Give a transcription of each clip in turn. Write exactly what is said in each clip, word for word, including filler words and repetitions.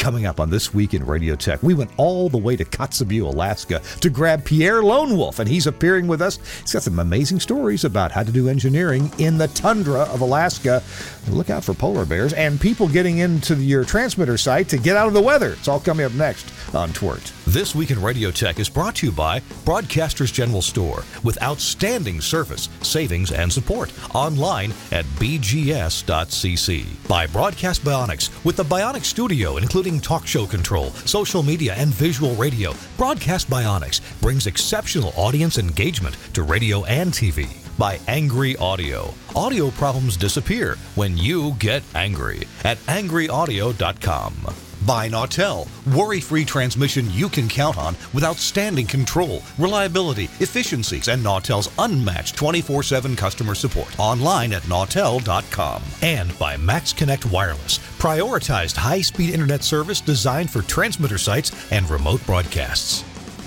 Coming up on This Week in Radio Tech, we went all the way to Kotzebue, Alaska to grab Pierre Lone Wolf, and he's appearing with us. He's got some amazing stories about how to do engineering in the tundra of Alaska. Look out for polar bears and people getting into your transmitter site to get out of the weather. It's all coming up next on T W I R T. This Week in Radio Tech is brought to you by Broadcasters General Store with outstanding service, savings, and support. Online at b g s dot c c. By Broadcast Bionics with the Bionics Studio, including talk show control, social media, and visual radio. Broadcast Bionics brings exceptional audience engagement to radio and T V. By Angry Audio. Audio problems disappear when you get angry at angry audio dot com. By Nautel, worry-free transmission you can count on with outstanding control, reliability, efficiencies, and Nautel's unmatched twenty-four seven customer support. Online at nautel dot com. And by MaxConnect Wireless, prioritized high-speed internet service designed for transmitter sites and remote broadcasts.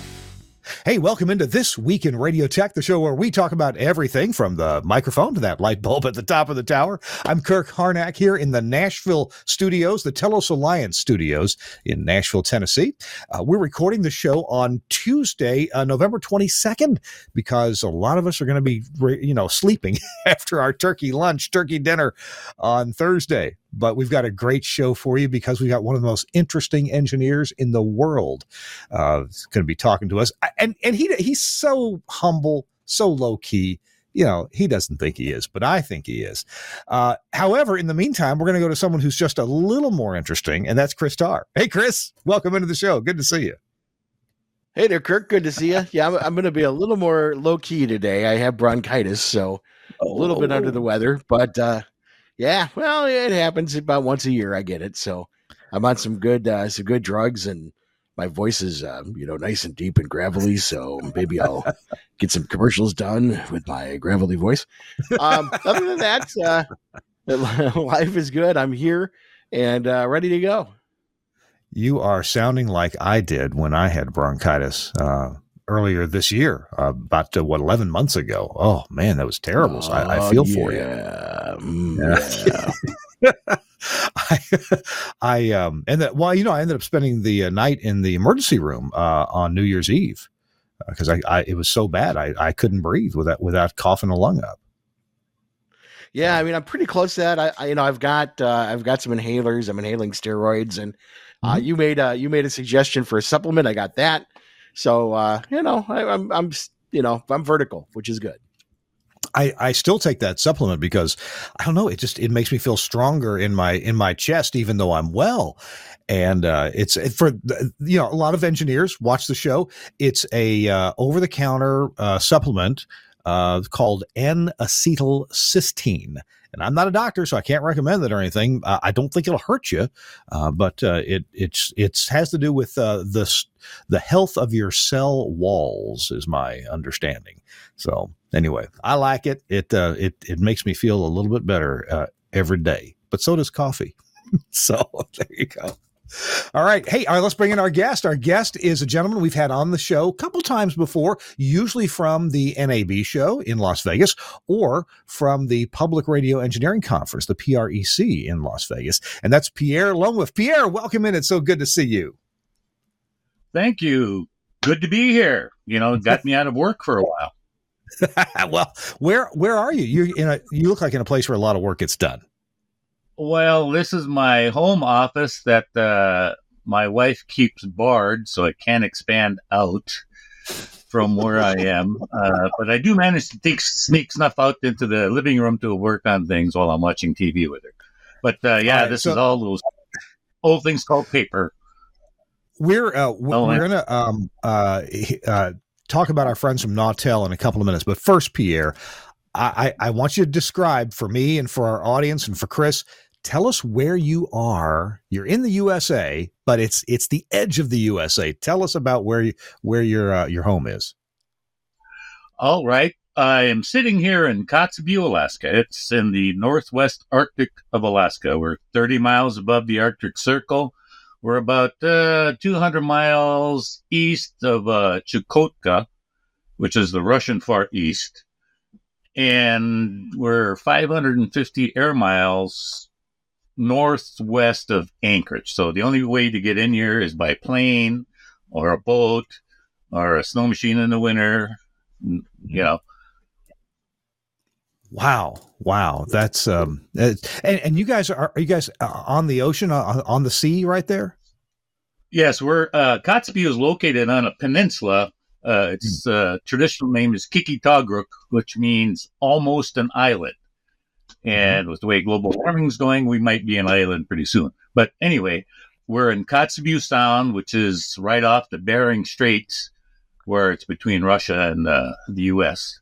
Hey, welcome into This Week in Radio Tech, the show where we talk about everything from the microphone to that light bulb at the top of the tower. I'm Kirk Harnack here in the Nashville studios, the Telos Alliance studios in Nashville, Tennessee. Uh, we're recording the show on Tuesday, uh, November twenty-second, because a lot of us are going to be, you know, sleeping after our turkey lunch, turkey dinner on Thursday. But we've got a great show for you because we got one of the most interesting engineers in the world uh, going to be talking to us. And and he he's so humble, so low key. You know, he doesn't think he is, but I think he is. Uh, however, in the meantime, we're going to go to someone who's just a little more interesting, and that's Chris Tarr. Hey, Chris, welcome into the show. Good to see you. Hey there, Kirk. Good to see you. Yeah, I'm, I'm going to be a little more low key today. I have bronchitis, so a little oh. bit under the weather, but uh, yeah, well, it happens about once a year. I get it. So I'm on some good, uh, some good drugs, and my voice is, um, you know, nice and deep and gravelly. So maybe I'll get some commercials done with my gravelly voice. Um, other than that, uh, life is good. I'm here and uh, ready to go. You are sounding like I did when I had bronchitis uh, earlier this year, uh, about uh, what eleven months ago. Oh man, that was terrible. So I, I feel yeah. for you. Mm, yeah. I, I, um, and that, well, you know, I ended up spending the uh, night in the emergency room uh, on New Year's Eve because uh, I, I, it was so bad. I, I couldn't breathe without, without coughing a lung up. Yeah. I mean, I'm pretty close to that. I, I you know, I've got, uh, I've got some inhalers. I'm inhaling steroids, and uh, mm-hmm. you made a, you made a suggestion for a supplement. I got that. So, uh, you know, I, I'm, I'm, you know, I'm vertical, which is good. I, I still take that supplement because I don't know. It just, it makes me feel stronger in my, in my chest, even though I'm well. And, uh, it's it, for, you know, a lot of engineers watch the show. It's a, uh, over the counter, uh, supplement, uh, called N-acetylcysteine. And I'm not a doctor, so I can't recommend it or anything. Uh, I don't think it'll hurt you. Uh, but, uh, it, it's, it's has to do with, uh, the, the health of your cell walls is my understanding. So anyway, I like it. It, uh, it, it makes me feel a little bit better, uh, every day, but so does coffee. So there you go. All right. Hey, all right, let's bring in our guest. Our guest is a gentleman we've had on the show a couple times before, usually from the N A B show in Las Vegas or from the Public Radio Engineering Conference, the P R E C in Las Vegas. And that's Pierre Lone Wolf. Pierre, welcome in. It's so good to see you. Thank you. Good to be here. You know, got me out of work for a while. Well, where where are you? You in a you look like in a place where a lot of work gets done. Well, this is my home office that uh, my wife keeps barred, so it can't expand out from where I am. Uh, but I do manage to take, sneak snuff out into the living room to work on things while I'm watching T V with her. But uh, yeah, right, this so- is all those old things called paper. We're uh, we're, oh, we're gonna um, uh, uh, talk about our friends from Nautel in a couple of minutes, but first, Pierre, I, I want you to describe for me and for our audience and for Chris. Tell us where you are. You're in the U S A, but it's it's the edge of the U S A. Tell us about where you, where your uh, your home is. All right, I am sitting here in Kotzebue, Alaska. It's in the northwest Arctic of Alaska. We're thirty miles above the Arctic Circle. We're about uh, two hundred miles east of uh, Chukotka, which is the Russian Far East. And we're five hundred fifty air miles northwest of Anchorage. So the only way to get in here is by plane or a boat or a snow machine in the winter, you know. Wow. Wow. That's, um, and, and you guys are, are you guys on the ocean, on, on the sea right there? Yes, we're, uh, Kotzebue is located on a peninsula. Uh, its uh, traditional name is Qikqtarjuq, which means almost an island. And with the way global warming is going, we might be an island pretty soon. But anyway, we're in Kotzebue Sound, which is right off the Bering Straits, where it's between Russia and uh, the U S.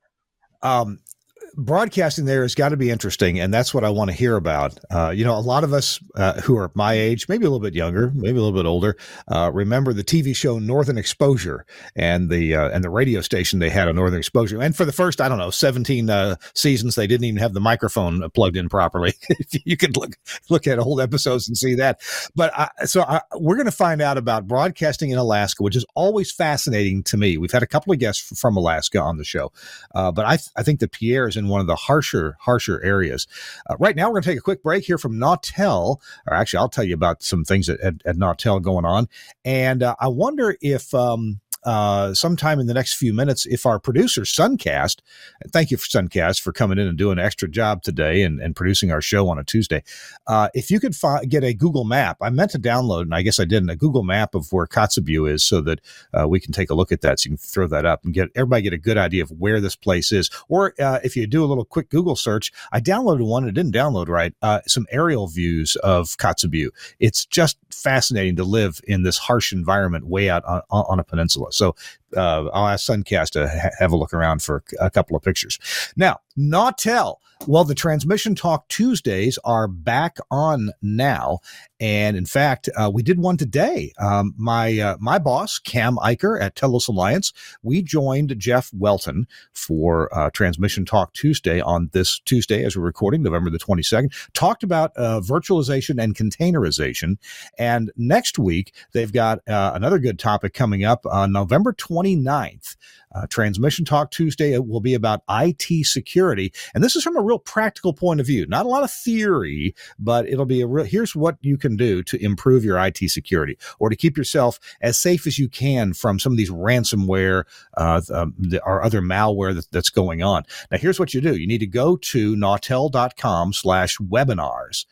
Um, broadcasting there has got to be interesting, and that's what I want to hear about. Uh, you know, a lot of us uh, who are my age, maybe a little bit younger, maybe a little bit older, uh, remember the T V show Northern Exposure and the uh, and the radio station they had on Northern Exposure. And for the first, I don't know, seventeen uh, seasons, they didn't even have the microphone plugged in properly. You could look look at old episodes and see that. But I, so I, we're going to find out about broadcasting in Alaska, which is always fascinating to me. We've had a couple of guests from Alaska on the show, uh, but I th- I think that Pierre is in one of the harsher, harsher areas. Uh, right now, we're going to take a quick break here from Nautel, or actually, I'll tell you about some things at, at, at Nautel going on. And uh, I wonder if um, uh, sometime in the next few minutes, if our producer, Suncast, and thank you for Suncast for coming in and doing an extra job today and, and producing our show on a Tuesday. Uh, if you could fi- get a Google map, I meant to download, and I guess I didn't, a Google map of where Kotzebue is so that uh, we can take a look at that. So you can throw that up and get everybody get a good idea of where this place is. Or uh, if you do a little quick Google search, I downloaded one, it didn't download right, uh, some aerial views of Kotzebue. It's just fascinating to live in this harsh environment way out on, on a peninsula. So uh, I'll ask Suncast to ha- have a look around for a couple of pictures. Now, Nautel. Well, the Transmission Talk Tuesdays are back on now. And in fact, uh, we did one today. Um, my uh, my boss, Cam Eicher at Telos Alliance, we joined Jeff Welton for uh, Transmission Talk Tuesday on this Tuesday as we're recording, November the twenty-second, talked about uh, virtualization and containerization. And next week, they've got uh, another good topic coming up on November twenty-ninth. Uh, Transmission Talk Tuesday will be about I T security. And this is from a real practical point of view, not a lot of theory, but it'll be a real, here's what you can do to improve your I T security or to keep yourself as safe as you can from some of these ransomware uh, um, the, or other malware that, that's going on. Now, here's what you do. You need to go to nautel.com slash webinars.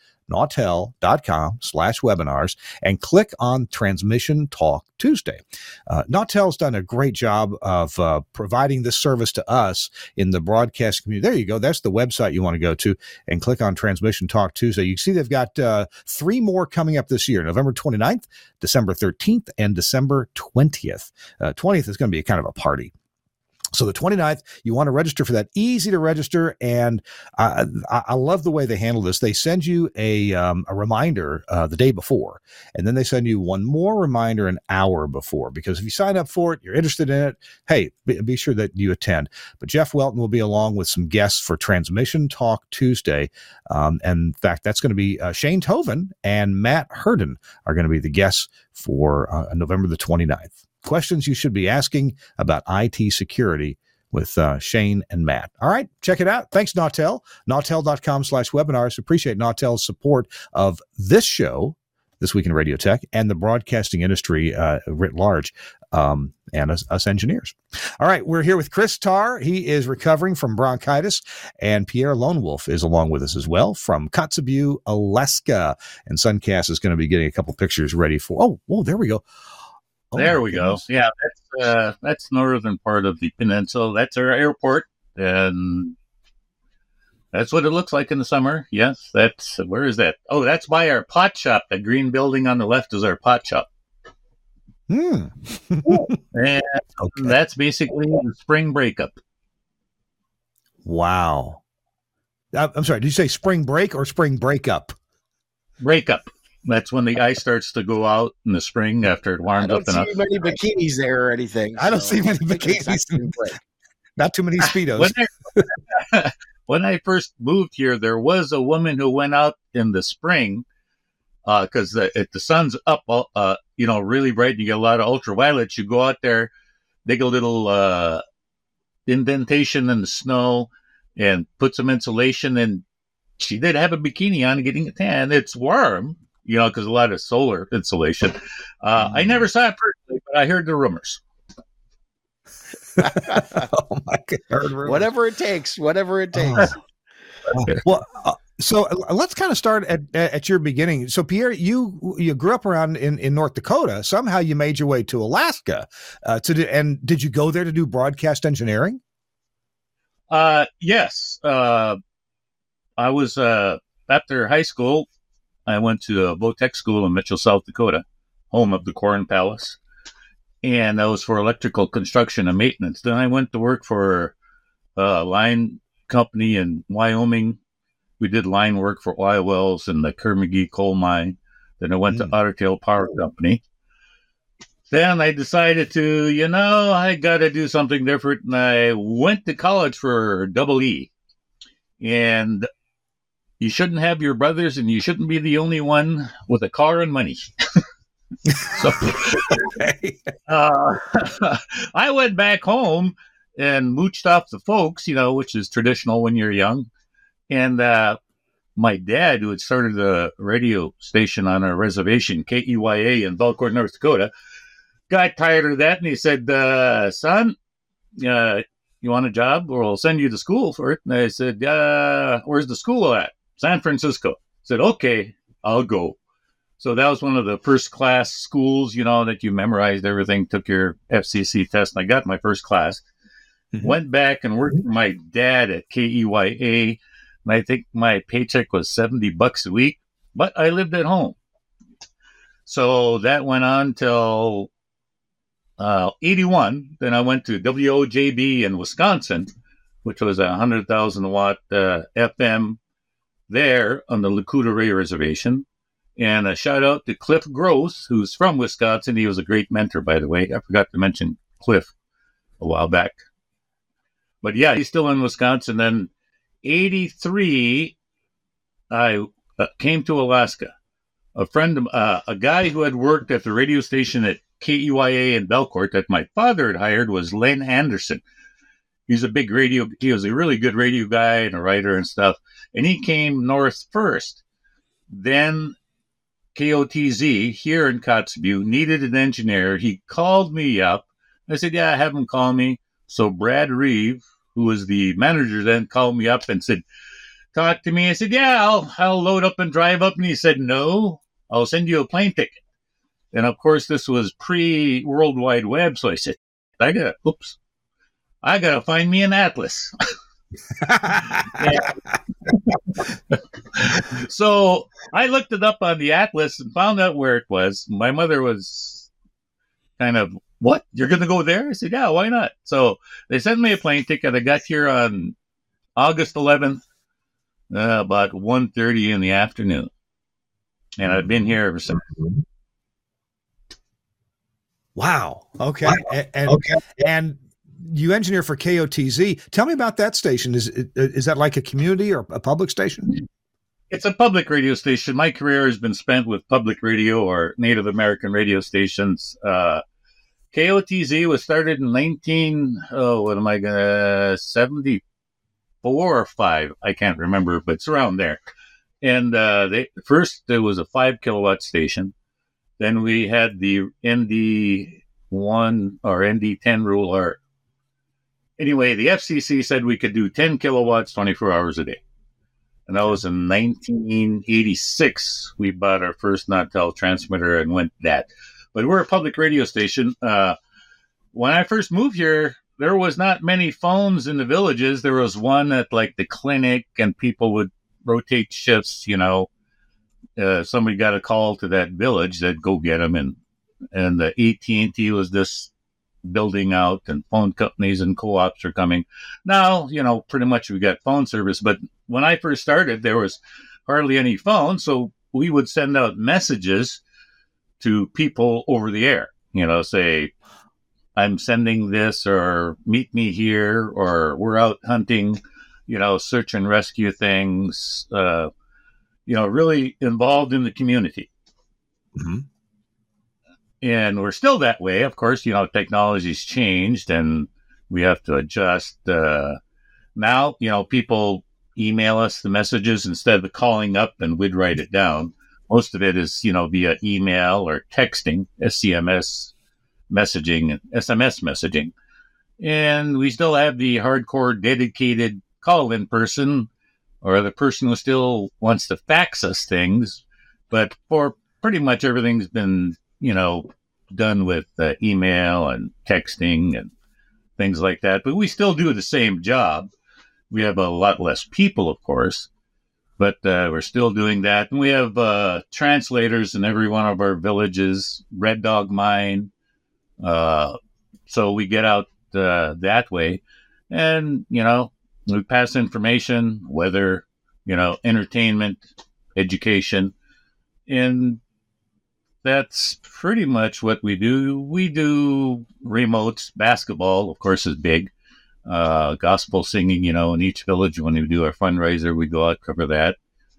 nautel.com slash webinars and click on Transmission Talk Tuesday. Uh, Nautel's done a great job of uh, providing this service to us in the broadcast community. There you go. That's the website you want to go to and click on Transmission Talk Tuesday. You see they've got uh, three more coming up this year, November twenty-ninth, December thirteenth, and December twentieth. Uh, twentieth is going to be a kind of a party. So the twenty-ninth, you want to register for that. Easy to register, and uh, I, I love the way they handle this. They send you a um, a reminder uh, the day before, and then they send you one more reminder an hour before, because if you sign up for it, you're interested in it, hey, be, be sure that you attend. But Jeff Welton will be along with some guests for Transmission Talk Tuesday. Um, and in fact, that's going to be uh, Shane Toven and Matt Herden are going to be the guests for uh, November the twenty-ninth. Questions you should be asking about I T security with uh, Shane and Matt. All right, check it out. Thanks, Nautel. Nautel.com slash webinars. Appreciate Nautel's support of this show, This Week in Radio Tech, and the broadcasting industry uh, writ large, um, and us, us engineers. All right, we're here with Chris Tarr. He is recovering from bronchitis, and Pierre Lone Wolf is along with us as well from Kotzebue, Alaska. And Suncast is going to be getting a couple pictures ready for, oh, whoa, there we go. Oh, there we goodness. go. Yeah, that's uh, that's northern part of the peninsula. That's our airport, and that's what it looks like in the summer. Yes, that's where is that? Oh, that's by our pot shop. The green building on the left is our pot shop. Hmm. And okay. That's basically the spring breakup. Wow. I'm sorry. Did you say spring break or spring breakup? Breakup. That's when the ice starts to go out in the spring after it warms up enough. I don't see many bikinis there or anything. I don't so see many bikinis. Not too many Speedos. when, I, when I first moved here, there was a woman who went out in the spring because uh, the, the sun's up, uh, you know, really bright. You get a lot of ultraviolet. You go out there, dig a little uh, indentation in the snow and put some insulation and she did have a bikini on, getting a tan. It's warm, you know, because a lot of solar insulation. Uh, mm. I never saw it personally, but I heard the rumors. Oh my God! Whatever it takes, whatever it takes. Oh. Well, uh, so let's kind of start at at your beginning. So Pierre, you you grew up around in, in North Dakota. Somehow you made your way to Alaska. Uh, to do, and did you go there to do broadcast engineering? Uh, yes. Uh, I was uh, after high school. I went to a Votech school in Mitchell, South Dakota, home of the Corn Palace. And that was for electrical construction and maintenance. Then I went to work for a line company in Wyoming. We did line work for oil wells and the Kerr-McGee coal mine. Then I went mm. to Otter Tail Power Company. Then I decided to, you know, I got to do something different. And I went to college for double E. And you shouldn't have your brothers, and you shouldn't be the only one with a car and money. So uh, I went back home and mooched off the folks, you know, which is traditional when you're young. And uh, my dad, who had started a radio station on our reservation, K E Y A in Belcourt, North Dakota, got tired of that. And he said, uh, son, uh, you want a job? Or I'll send you to school for it. And I said, uh, where's the school at? San Francisco. I said, okay, I'll go. So that was one of the first class schools, you know, that you memorized everything, took your F C C test, and I got my first class. Mm-hmm. Went back and worked for my dad at K E Y A, and I think my paycheck was seventy bucks a week, but I lived at home. So that went on till uh, eighty-one. Then I went to W O J B in Wisconsin, which was a one hundred thousand watt uh, F M there on the Lakuta Ray Reservation. And a shout out to Cliff Gross, who's from Wisconsin. He was a great mentor, by the way. I forgot to mention Cliff a while back. But yeah, he's still in Wisconsin. Then eighty-three, I uh, came to Alaska. A friend, uh, a guy who had worked at the radio station at K E Y A in Belcourt that my father had hired was Len Anderson. He's a big radio, he was a really good radio guy and a writer and stuff. And he came north first. Then K O T Z here in Kotzebue needed an engineer. He called me up. I said, yeah, have him call me. So Brad Reeve, who was the manager then, called me up and said, talk to me. I said, yeah, I'll, I'll load up and drive up. And he said, no, I'll send you a plane ticket. And of course, this was pre-World Wide Web. So I said, I got, oops, I got to find me an atlas. So I looked it up on the atlas and found out where it was. My mother was kind of, what? You're going to go there? I said, yeah, why not? So they sent me a plane ticket. I got here on August eleventh, uh, about one thirty in the afternoon. And I've been here ever since. Wow. Okay. Wow. And, and, okay. and you engineer for K O T Z. Tell me about that station. Is is that like a community or a public station? It's a public radio station. My career has been spent with public radio or Native American radio stations. Uh, K O T Z was started in nineteen, oh, what am I going to, seventy-four or five? I can't remember, but it's around there. And uh, they, first, there was a five kilowatt station. Then we had the N D one or N D ten rule. Or anyway, the F C C said we could do ten kilowatts, twenty-four hours a day. And that was in nineteen eighty-six. We bought our first Nautel transmitter and went that. But we're a public radio station. Uh, when I first moved here, there was not many phones in the villages. There was one at like the clinic, and people would rotate shifts, you know. Uh, somebody got a call to that village, they'd go get them. And, and the A T and T was this building out, and phone companies and co-ops are coming. Now, you know, pretty much we got phone service. But when I first started, there was hardly any phone. So we would send out messages to people over the air, you know, say, I'm sending this, or meet me here, or we're out hunting, you know, search and rescue things, uh, you know, really involved in the community. Mm-hmm. And we're still that way. Of course, you know, technology's changed and we have to adjust. Uh, now, you know, people email us the messages instead of calling up and we'd write it down. Most of it is, you know, via email or texting, S C M S messaging, and S M S messaging. And we still have the hardcore dedicated call-in person or the person who still wants to fax us things. But for pretty much everything's been, you know, done with uh, email and texting and things like that. But we still do the same job. We have a lot less people, of course, but uh, we're still doing that. And we have uh, translators in every one of our villages, Red Dog Mine. Uh, so we get out uh, that way. And, you know, we pass information, weather, you know, entertainment, education. And that's pretty much what we do. We do remotes. Basketball, of course, is big. Uh, gospel singing, you know, in each village when we do our fundraiser, we go out, cover that.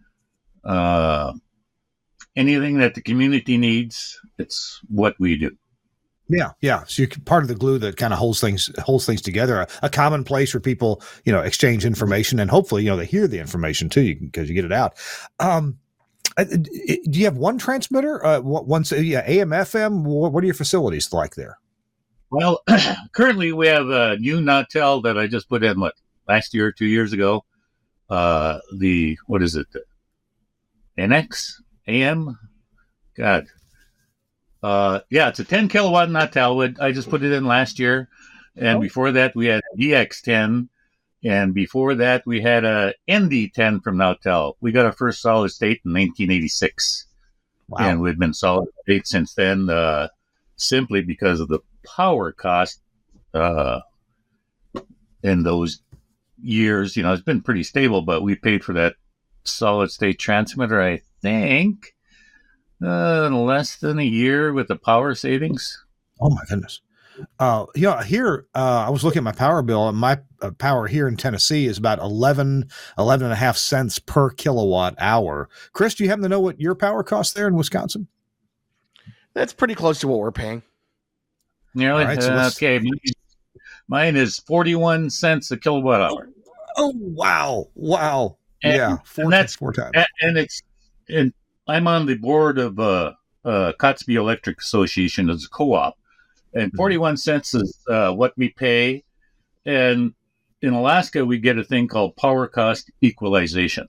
Uh, anything that the community needs, it's what we do. Yeah, yeah. So you're part of the glue that kind of holds things holds things together. A, a common place where people, you know, exchange information, and hopefully, you know, they hear the information too, because you, you get it out. Um, do you have one transmitter? Uh, once, yeah, A M, F M. What are your facilities like there? Well, currently we have a new Nautel that I just put in, what, last year or two years ago. Uh, the, what is it? N X A M? God. Uh, yeah, it's a ten kilowatt Nautel. I just put it in last year. And oh. Before that, we had D X ten. And before that, we had a N D ten from Nautel. We got our first solid state in nineteen eighty-six. Wow. And we've been solid state since then, uh, simply because of the power cost uh, in those years. You know, it's been pretty stable, but we paid for that solid state transmitter, I think, uh, less than a year with the power savings. Oh my goodness. Uh, yeah, here, uh, I was looking at my power bill, and my uh, power here in Tennessee is about eleven, eleven and a half cents per kilowatt hour. Chris, do you happen to know what your power costs there in Wisconsin? That's pretty close to what we're paying. Nearly. Right, so uh, okay. Mine, mine is forty-one cents a kilowatt hour. Oh, wow. Wow. And, yeah. Four, and that's four times. And it's, and I'm on the board of uh, uh, Kotzebue Electric Association as a co-op. And forty-one cents is uh, what we pay. And in Alaska, we get a thing called power cost equalization.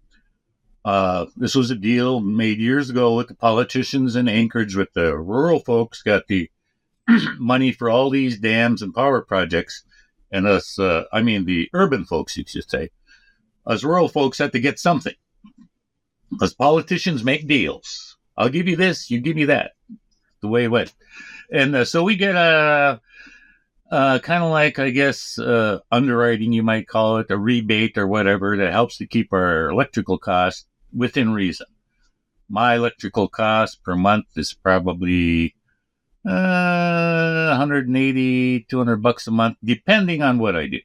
Uh, this was a deal made years ago with the politicians in Anchorage, with the rural folks got the money for all these dams and power projects. And us, uh, I mean, the urban folks, you should say, us rural folks had to get something. Us politicians make deals. I'll give you this, you give me that. The way it went. And uh, so we get a, a kind of like, I guess, uh, underwriting, you might call it, a rebate or whatever, that helps to keep our electrical costs within reason. My electrical cost per month is probably uh, one hundred eighty, two hundred bucks a month, depending on what I do.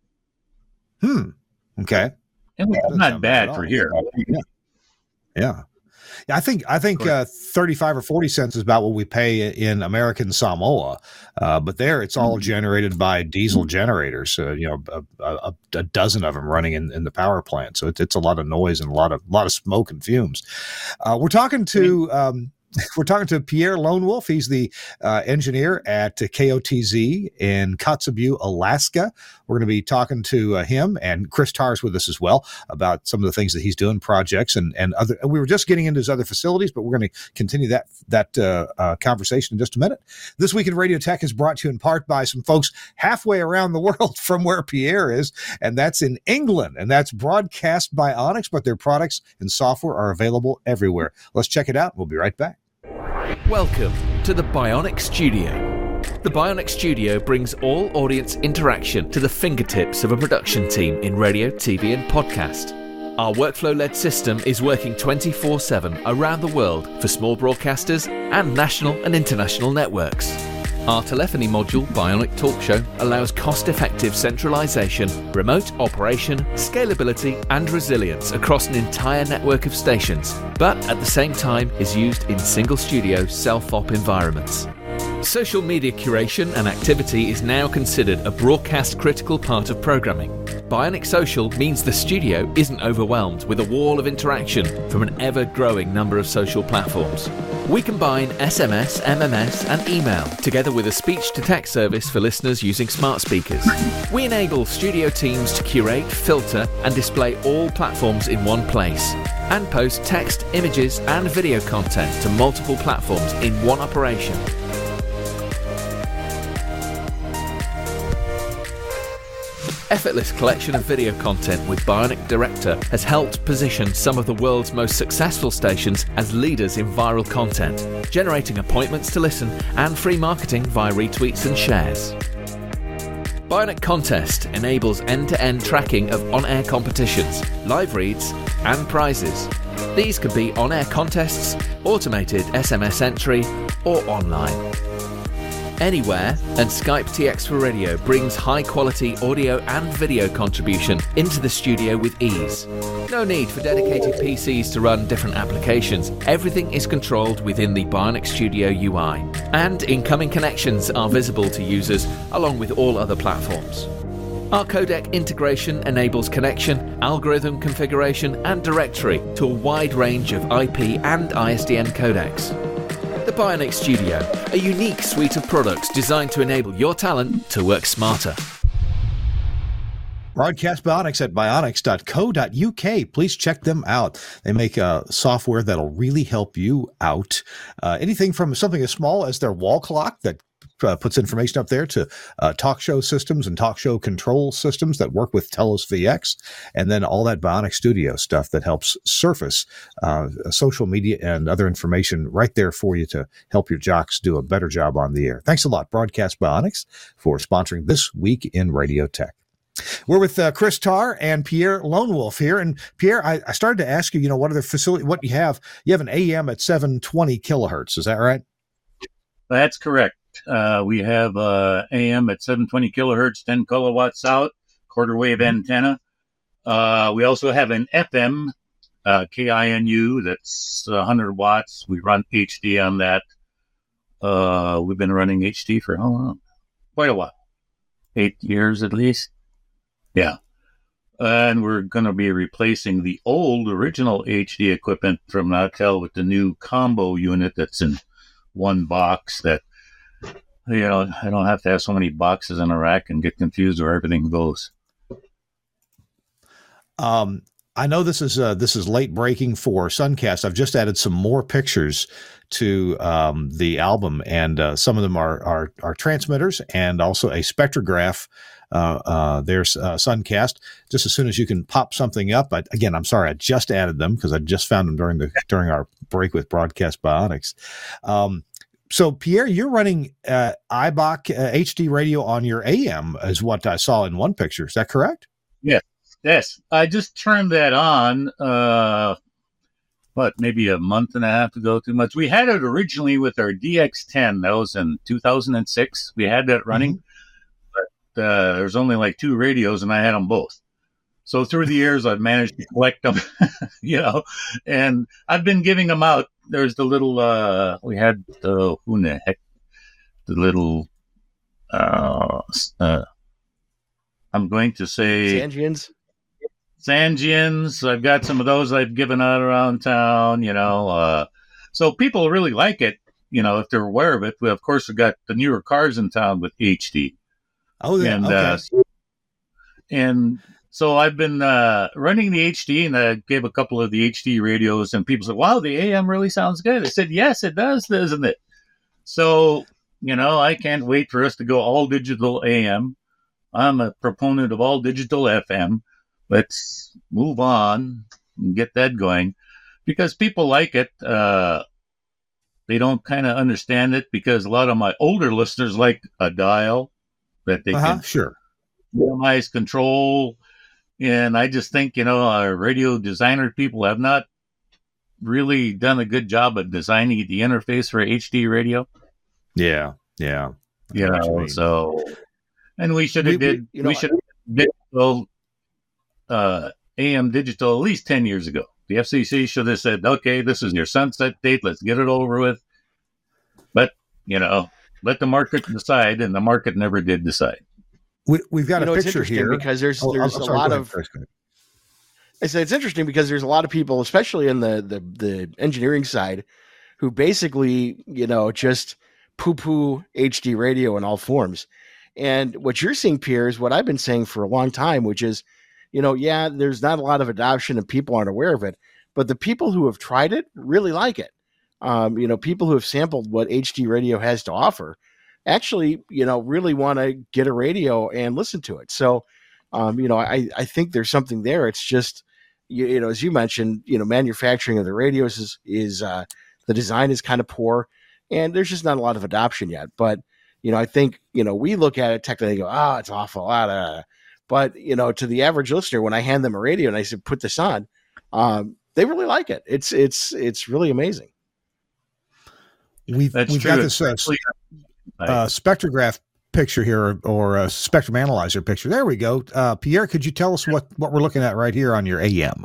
Hmm. Okay. And it's not bad for here. Yeah. Yeah. Yeah, I think I think uh, thirty-five or forty cents is about what we pay in American Samoa, uh, but there it's all generated by diesel generators. Uh, you know, a, a, a dozen of them running in, in the power plant. So it, it's a lot of noise and a lot of lot of smoke and fumes. Uh, we're talking to. Um, We're talking to Pierre Lone Wolf. He's the uh, engineer at K O T Z in Kotzebue, Alaska. We're going to be talking to uh, him, and Chris Tarr's with us as well, about some of the things that he's doing, projects and and other. We were just getting into his other facilities, but we're going to continue that that uh, uh, conversation in just a minute. This Week in Radio Tech is brought to you in part by some folks halfway around the world from where Pierre is, and that's in England, and that's Broadcast Bionics, but their products and software are available everywhere. Let's check it out. We'll be right back. Welcome to the Bionic Studio. The Bionic Studio brings all audience interaction to the fingertips of a production team in radio, T V and podcast. Our workflow-led system is working twenty-four seven around the world for small broadcasters and national and international networks. Our telephony module, Bionic Talk Show, allows cost-effective centralization, remote operation, scalability, and resilience across an entire network of stations, but at the same time is used in single-studio self-op environments. Social media curation and activity is now considered a broadcast critical part of programming. Bionic Social means the studio isn't overwhelmed with a wall of interaction from an ever-growing number of social platforms. We combine S M S, M M S and email together with a speech-to-text service for listeners using smart speakers. We enable studio teams to curate, filter and display all platforms in one place and post text, images and video content to multiple platforms in one operation. Effortless collection of video content with Bionic Director has helped position some of the world's most successful stations as leaders in viral content, generating appointments to listen and free marketing via retweets and shares. Bionic Contest enables end-to-end tracking of on-air competitions, live reads and prizes. These could be on-air contests, automated S M S entry or online. Anywhere, and Skype T X for Radio brings high-quality audio and video contribution into the studio with ease. No need for dedicated P Cs to run different applications. Everything is controlled within the Bionic Studio U I. And incoming connections are visible to users along with all other platforms. Our codec integration enables connection, algorithm configuration and directory to a wide range of I P and I S D N codecs. The Bionic Studio, a unique suite of products designed to enable your talent to work smarter. Broadcast Bionics at bionics dot co dot U K. Please check them out. They make uh, software that'll really help you out. Uh, anything from something as small as their wall clock that Uh, puts information up there to uh, talk show systems and talk show control systems that work with Telos V X, and then all that Bionic Studio stuff that helps surface uh, social media and other information right there for you to help your jocks do a better job on the air. Thanks a lot, Broadcast Bionics, for sponsoring This Week in Radio Tech. We're with uh, Chris Tarr and Pierre Lone Wolf here. And Pierre, I, I started to ask you, you know, what other facility, what you have? You have an A M at seven twenty kilohertz. Is that right? That's correct. Uh, we have uh, A M at seven twenty kilohertz, ten kilowatts out, quarter wave antenna. Uh, we also have an F M, uh, K I N U, that's one hundred watts. We run H D on that. Uh, we've been running H D for how long? Quite a while. Eight years at least. Yeah. And we're going to be replacing the old original H D equipment from Nautel with the new combo unit that's in one box that, you know, I don't have to have so many boxes in a rack and get confused where everything goes. Um, I know this is uh, this is late breaking for Suncast. I've just added some more pictures to um, the album, and uh, some of them are, are are transmitters and also a spectrograph. Uh, uh, there's uh, Suncast. Just as soon as you can pop something up. I, again, I'm sorry, I just added them because I just found them during the during our break with Broadcast Bionics. Um, So, Pierre, you're running uh, I B O C uh, H D radio on your A M, is what I saw in one picture. Is that correct? Yes, yes. I just turned that on, uh, what, maybe a month and a half ago, two months. We had it originally with our D X ten. That was in two thousand six. We had that running. Mm-hmm. But uh, there's only like two radios, and I had them both. So through the years, I've managed to collect them, you know, and I've been giving them out. There's the little, uh, we had the, who in the heck, the little, uh, uh, I'm going to say. Sangians? Sangians. I've got some of those I've given out around town, you know. Uh, so people really like it, you know, if they're aware of it. We, of course, we've got the newer cars in town with H D. Oh, yeah. And, okay. uh, and, So I've been uh, running the H D, and I gave a couple of the H D radios, and people said, wow, the A M really sounds good. I said, yes, it does, doesn't it? So, you know, I can't wait for us to go all digital A M. I'm a proponent of all digital F M. Let's move on and get that going because people like it. Uh, they don't kind of understand it because a lot of my older listeners like a dial that they uh-huh, can sure. minimize control. And I just think, you know, our radio designer people have not really done a good job of designing the interface for H D radio. Yeah, yeah. You know, you so, and we should have did, we, you know, we should have digital, uh, A M digital at least ten years ago. The F C C should have said, okay, this is your sunset date. Let's get it over with. But, you know, let the market decide, and the market never did decide. We, we've got you know, a it's picture interesting here because there's Oh, there's I'm a sorry, lot go ahead, of. Chris, go ahead. I say it's interesting because there's a lot of people, especially in the the the engineering side, who basically you know just poo poo H D radio in all forms. And what you're seeing, Pierre, is what I've been saying for a long time, which is, you know, yeah, there's not a lot of adoption and people aren't aware of it, but the people who have tried it really like it. Um, you know, people who have sampled what H D radio has to offer actually, you know, really want to get a radio and listen to it. So, um, you know, I, I think there's something there. It's just, you, you know, as you mentioned, you know, manufacturing of the radios is, is uh, the design is kind of poor and there's just not a lot of adoption yet. But, you know, I think, you know, we look at it technically and go, oh, it's awful. Ah, da, da. But, you know, to the average listener, when I hand them a radio and I said, put this on, um, they really like it. It's, it's, it's really amazing. We've, That's we've true. got this uh, uh, spectrograph picture here or, or a spectrum analyzer picture. There we go. Uh, Pierre, could you tell us what, what we're looking at right here on your A M?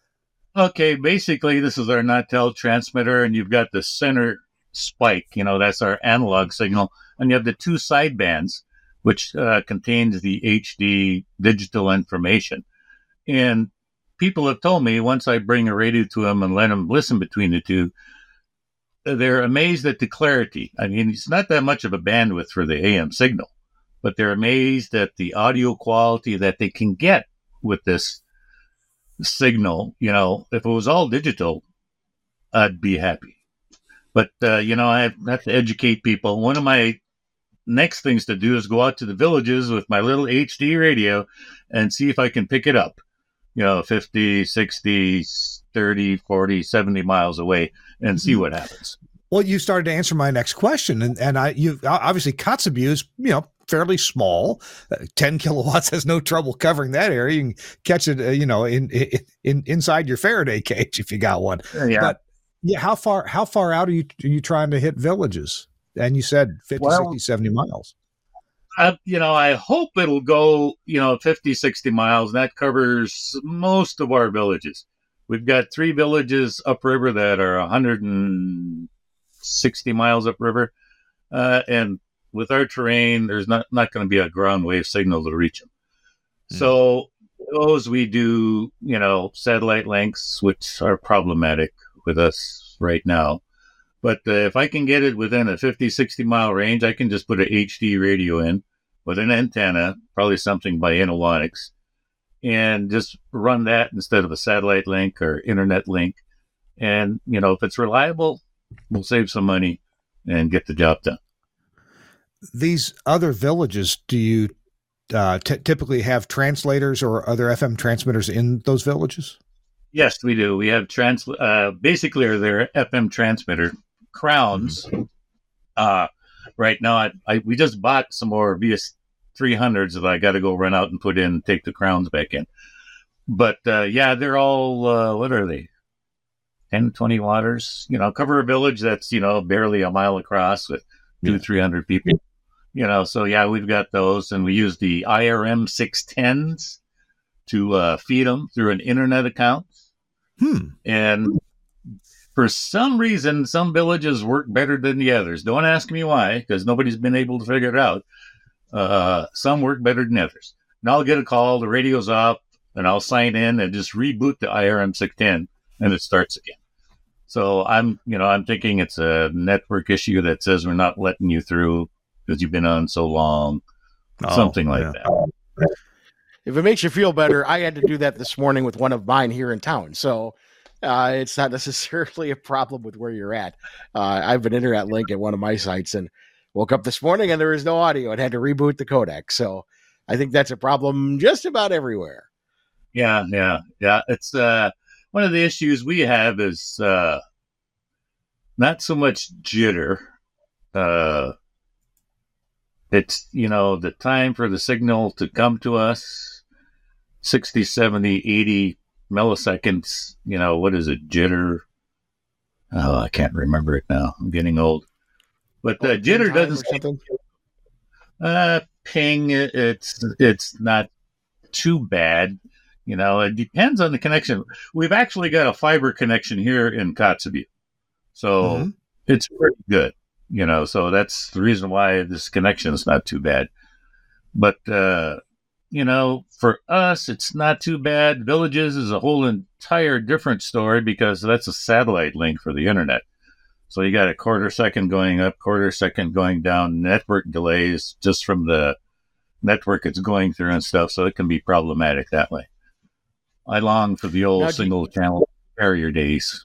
Okay, basically, this is our Natel transmitter, and you've got the center spike. You know, that's our analog signal. And you have the two side bands, which uh, contains the H D digital information. And people have told me once I bring a radio to them and let them listen between the two, they're amazed at the clarity. I mean, it's not that much of a bandwidth for the A M signal, but they're amazed at the audio quality that they can get with this signal. You know, if it was all digital, I'd be happy. But, uh, you know, I have to educate people. One of my next things to do is go out to the villages with my little H D radio and see if I can pick it up, you know, fifty, sixty, thirty, forty, seventy miles away and see what happens. Well, you started to answer my next question. And, and I, you obviously Kotzebue is, you know, fairly small. Uh, ten kilowatts has no trouble covering that area. You can catch it, uh, you know, in, in, inside your Faraday cage if you got one. Yeah. But yeah, how far, how far out are you, are you trying to hit villages? And you said fifty, well, sixty, seventy miles. I, you know, I hope it'll go, you know, fifty, sixty miles. That covers most of our villages. We've got three villages upriver that are one hundred sixty miles upriver. Uh, and with our terrain, there's not, not going to be a ground wave signal to reach them. Mm. So those we do, you know, satellite links, which are problematic with us right now. But uh, if I can get it within a fifty, sixty mile range, I can just put an H D radio in with an antenna, probably something by Intelonics, and just run that instead of a satellite link or internet link. And, you know, if it's reliable, we'll save some money and get the job done. These other villages, do you uh, t- typically have translators or other F M transmitters in those villages? Yes, we do. We have trans. Uh, basically, are their F M transmitter crowns. Mm-hmm. Uh, right now, I, I we just bought some more V S three hundreds that I got to go run out and put in and take the crowns back in. But uh, yeah, they're all uh, what are they? ten, twenty waters. You know, cover a village that's you know barely a mile across with two, yeah. three hundred people. You know, so yeah, we've got those, and we use the I R M six tens to uh, feed them through an internet account. Hmm. And for some reason, some villages work better than the others. Don't ask me why, because nobody's been able to figure it out. Uh, some work better than others. And I'll get a call, the radio's off, and I'll sign in and just reboot the I R M six ten, and it starts again. So I'm, you know, I'm thinking it's a network issue that says we're not letting you through because you've been on so long, oh, something like yeah. that. If it makes you feel better, I had to do that this morning with one of mine here in town. So uh, it's not necessarily a problem with where you're at. Uh, I have an internet link at one of my sites and woke up this morning and there was no audio. It had to reboot the codec. So I think that's a problem just about everywhere. Yeah, yeah, yeah. It's uh, one of the issues we have is uh, not so much jitter. Uh, it's, you know, the time for the signal to come to us, sixty, seventy, eighty milliseconds. You know, what is it, jitter? Oh, I can't remember it now. I'm getting old. But uh, jitter doesn't something. Uh, ping. It's it's not too bad. You know, it depends on the connection. We've actually got a fiber connection here in Kotzebue, so mm-hmm. it's pretty good. you know, so that's the reason why this connection is not too bad. But, uh, you know, for us, it's not too bad. Villages is a whole entire different story because that's a satellite link for the internet. So you got a quarter second going up, quarter second going down, network delays just from the network it's going through and stuff. So it can be problematic that way. I long for the old now, single you, channel carrier days.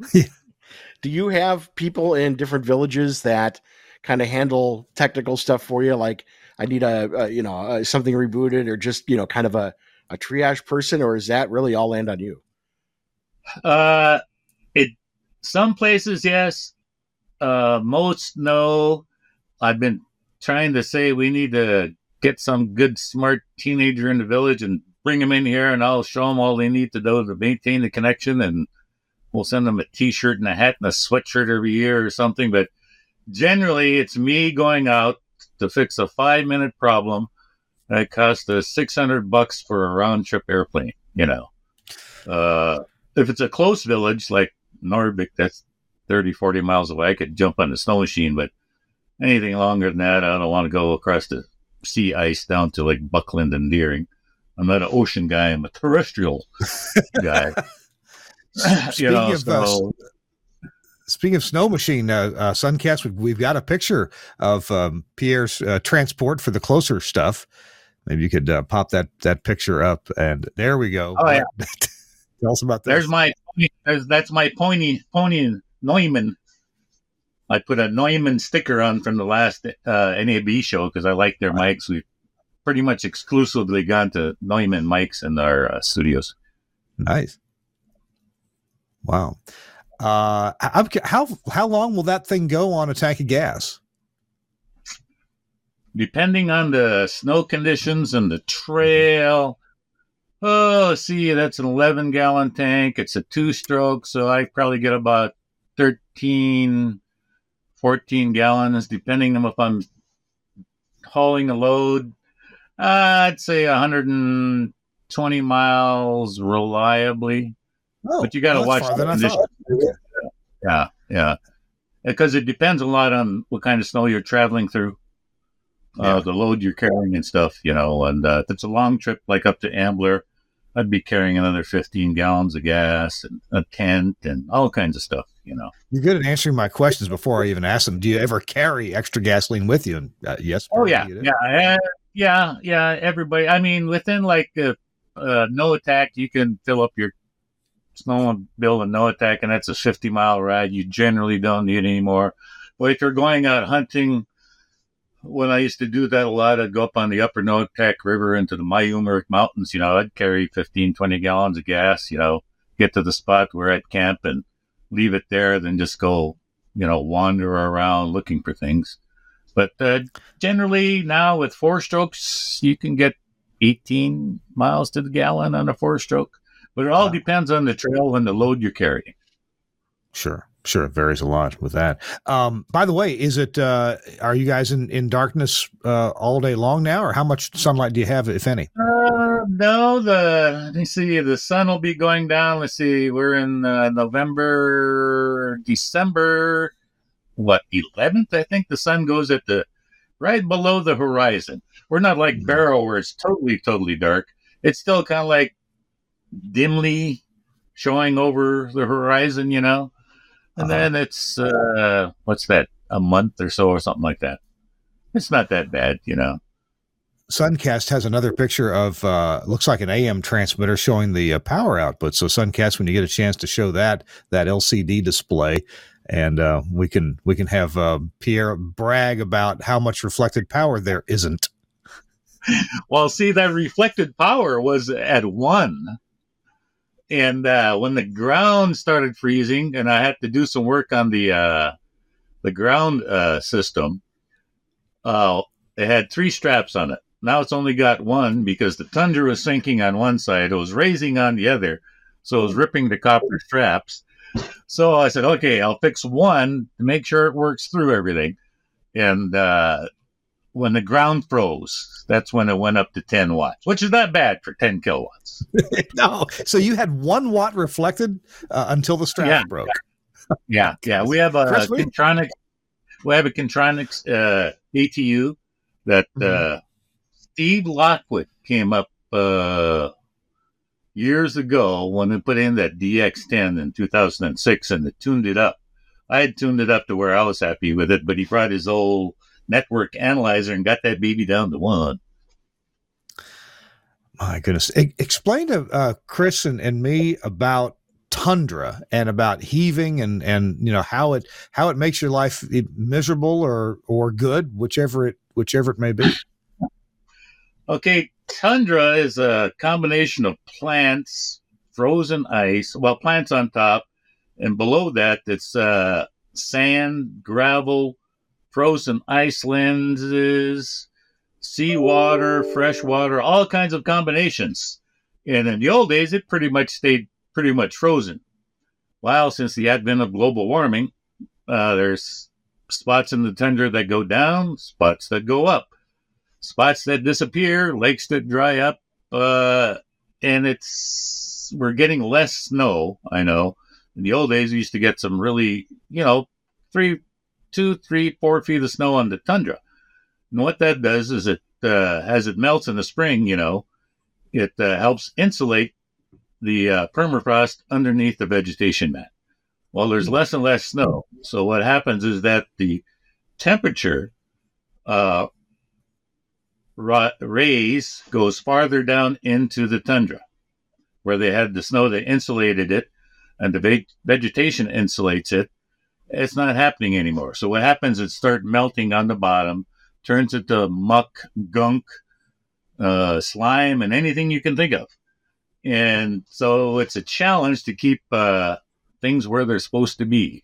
Do you have people in different villages that kind of handle technical stuff for you? Like, I need a, a you know, a, something rebooted, or just, you know, kind of a, a triage person, or is that really all land on you? Uh, it, some places, yes. Uh, most no. I've been trying to say we need to get some good, smart teenager in the village and bring them in here, and I'll show them all they need to do to maintain the connection, and we'll send them a T-shirt and a hat and a sweatshirt every year or something. But generally, it's me going out to fix a five-minute problem that costs us six hundred bucks for a round-trip airplane, you know. Uh, if it's a close village like Norbik, that's thirty, forty miles away, I could jump on the snow machine, but anything longer than that, I don't want to go across the sea ice down to like Buckland and Deering. I'm not an ocean guy, I'm a terrestrial guy. Speaking, you know, of, so, uh, speaking of snow machine, uh, uh, Suncast, we've, we've got a picture of um, Pierre's uh, transport for the closer stuff. Maybe you could uh, pop that that picture up, and there we go. Oh, yeah. Tell us about that. There's my there's, that's my pony pony Neumann. I put a Neumann sticker on from the last uh, N A B show because I like their mics. We've pretty much exclusively gone to Neumann mics in our uh, studios. Nice. Wow. Uh, I'm, how how long will that thing go on a tank of gas? Depending on the snow conditions and the trail. Oh, see, that's an eleven gallon tank. It's a two stroke, so I probably get about thirteen, fourteen gallons, depending on if I'm hauling a load. Uh, I'd say one hundred twenty miles reliably. Oh, but you got to well, watch the conditions. Okay. Yeah, yeah. Because it depends a lot on what kind of snow you're traveling through, uh, yeah. the load you're carrying and stuff, you know. And uh, if it's a long trip, like up to Ambler, I'd be carrying another fifteen gallons of gas and a tent and all kinds of stuff, you know. You're good at answering my questions before I even ask them. Do you ever carry extra gasoline with you? And, uh, yes. Oh, yeah. Yeah. Uh, yeah. Yeah. Everybody. I mean, within like uh, uh, no attack, you can fill up your snowmobile and no attack, and that's a fifty mile ride. You generally don't need any more. But if you're going out hunting, when I used to do that a lot, I'd go up on the upper Noatak River into the Mayumeric Mountains. You know, I'd carry fifteen, twenty gallons of gas, you know, get to the spot where I'd camp and leave it there, then just go, you know, wander around looking for things. But uh, generally now with four strokes, you can get eighteen miles to the gallon on a four stroke. But it all wow. depends on the trail and the load you're carrying. Sure. Sure. It varies a lot with that. Um, by the way, is it, uh, are you guys in, in darkness uh, all day long now, or how much sunlight do you have, if any? Uh, no, the, let me see, the sun will be going down. Let's see, we're in uh, November, December, what, eleventh? I think the sun goes at the, right below the horizon. We're not like mm-hmm. Barrow where it's totally, totally dark. It's still kind of like dimly showing over the horizon, you know? And uh-huh. then it's, uh, what's that, a month or so or something like that. It's not that bad, you know. Suncast has another picture of, uh, looks like an A M transmitter showing the uh, power output. So Suncast, when you get a chance to show that, that L C D display, and uh, we can we can have uh, Pierre brag about how much reflected power there isn't. Well, see, that reflected power was at one. And uh, when the ground started freezing, and I had to do some work on the uh, the ground uh, system, uh, it had three straps on it. Now it's only got one because the Tundra was sinking on one side, it was raising on the other, so it was ripping the copper straps. So I said, okay, I'll fix one to make sure it works through everything. And uh, when the ground froze, that's when it went up to ten watts, which is not bad for ten kilowatts. No. So you had one watt reflected uh, until the strap yeah. broke. Yeah. Yeah. We have a Kintronic, we have a Contronics uh, A T U that uh, mm-hmm. Steve Lockwood came up uh, years ago when we put in that D X ten in two thousand six and it tuned it up. I had tuned it up to where I was happy with it, but he brought his old network analyzer and got that baby down to one. My goodness. E- explain to uh, Chris and, and me about Tundra and about heaving and, and, you know, how it, how it makes your life miserable or, or good, whichever it, whichever it may be. Okay. Tundra is a combination of plants, frozen ice, well, plants on top, and below that, it's uh, sand, gravel, frozen ice lenses, seawater, fresh water, all kinds of combinations. And in the old days, it pretty much stayed pretty much frozen. While since the advent of global warming, uh, there's spots in the tundra that go down, spots that go up, spots that disappear, lakes that dry up, uh, and it's we're getting less snow. I know. In the old days, we used to get some really, you know, three, two, three, four feet of snow on the tundra. And what that does is it, uh, as it melts in the spring, you know, it uh, helps insulate the uh, permafrost underneath the vegetation mat. Well, there's less and less snow. So what happens is that the temperature uh, ra- raise goes farther down into the tundra, where they had the snow that insulated it, and the ve- vegetation insulates it. It's not happening anymore. So what happens is it starts melting on the bottom, turns into muck, gunk, uh, slime, and anything you can think of. And so it's a challenge to keep uh, things where they're supposed to be.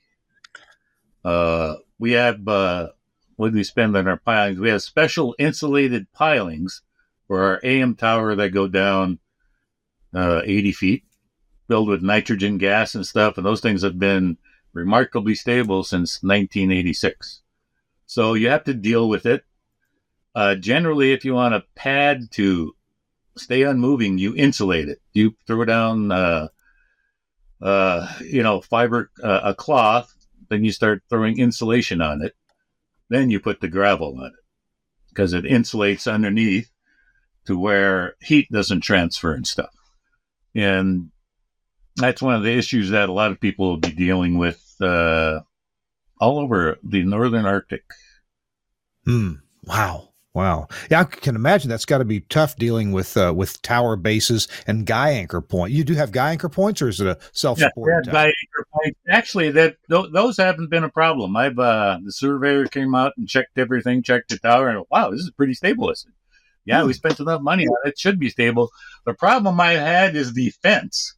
Uh, we have, uh, what do we spend on our pilings? We have special insulated pilings for our A M tower that go down uh, eighty feet, filled with nitrogen gas and stuff. And those things have been remarkably stable since nineteen eighty-six. So you have to deal with it. Uh, generally, if you want a pad to stay unmoving, you insulate it. You throw down, uh, uh, you know, fiber, uh, a cloth, then you start throwing insulation on it. Then you put the gravel on it because it insulates underneath to where heat doesn't transfer and stuff. And that's one of the issues that a lot of people will be dealing with uh, all over the northern Arctic. Hmm. Wow. Wow. Yeah, I can imagine that's got to be tough dealing with uh, with tower bases and guy anchor point. You do have guy anchor points, or is it a self-supporting yeah, guy anchor points. Actually, that th- those haven't been a problem. I've uh, the surveyor came out and checked everything, checked the tower, and wow, this is pretty stable. I said, yeah, hmm. we spent enough money on it. It should be stable. The problem I had is the fence.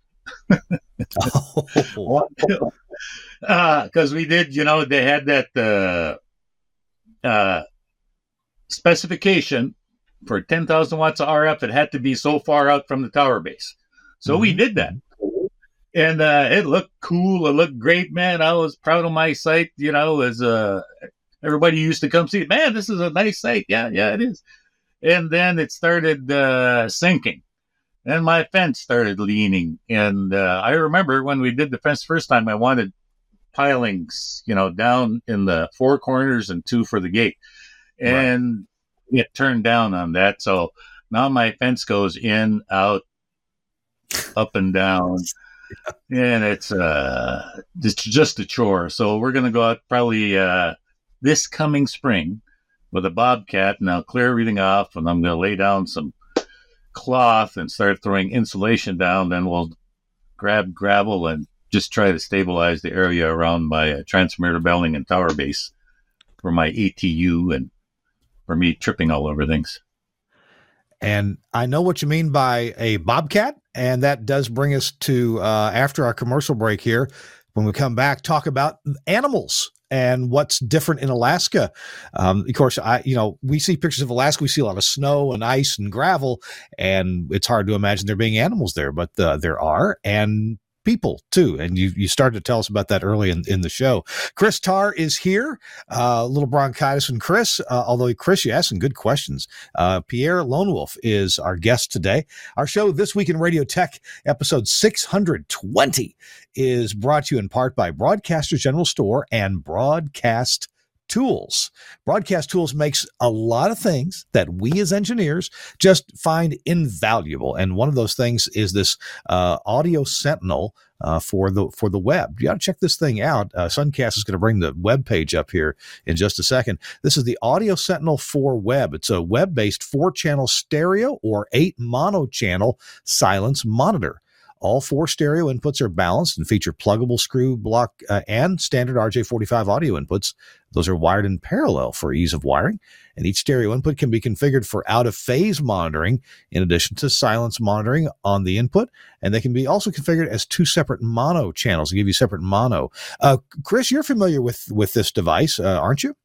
oh. Because uh, we did, you know, they had that uh, uh, specification for ten thousand watts of R F. It had to be so far out from the tower base. So mm-hmm. we did that. And uh, it looked cool. It looked great, man. I was proud of my site, you know, as uh, everybody used to come see it. Man, this is a nice site. Yeah, yeah, it is. And then it started uh, sinking. And my fence started leaning. And uh, I remember when we did the fence first time, I wanted pilings, you know, down in the four corners and two for the gate. And right. it turned down on that. So now my fence goes in, out, up and down. And it's uh, it's just a chore. So we're going to go out probably uh, this coming spring with a bobcat, and I'll clear everything off, and I'm going to lay down some cloth and start throwing insulation down. Then we'll grab gravel and just try to stabilize the area around my uh, transmitter belting and tower base for my A T U and for me tripping all over things. And I know what you mean by a bobcat, and that does bring us to, uh, after our commercial break here, when we come back, talk about animals and what's different in Alaska. Um, of course, I, you know, we see pictures of Alaska. We see a lot of snow and ice and gravel, and it's hard to imagine there being animals there, but uh, there are, and people too. And you, you started to tell us about that early in, in the show. Chris Tarr is here, uh, little bronchitis and Chris, uh, although Chris, you asked some good questions. Uh, Pierre Lone Wolf is our guest today. Our show This Week in Radio Tech, episode six hundred twenty, is brought to you in part by Broadcasters General Store and Broadcast Tools. Broadcast Tools makes a lot of things that we as engineers just find invaluable. And one of those things is this uh, Audio Sentinel uh, for the for the web. You got to check this thing out. Uh, Suncast is going to bring the web page up here in just a second. This is the Audio Sentinel for web. It's a web-based four-channel stereo or eight mono-channel silence monitor. All four stereo inputs are balanced and feature pluggable screw block uh, and standard R J forty-five audio inputs. Those are wired in parallel for ease of wiring, and each stereo input can be configured for out-of-phase monitoring in addition to silence monitoring on the input, and they can be also configured as two separate mono channels to give you separate mono. Uh, Chris, you're familiar with, with this device, uh, aren't you?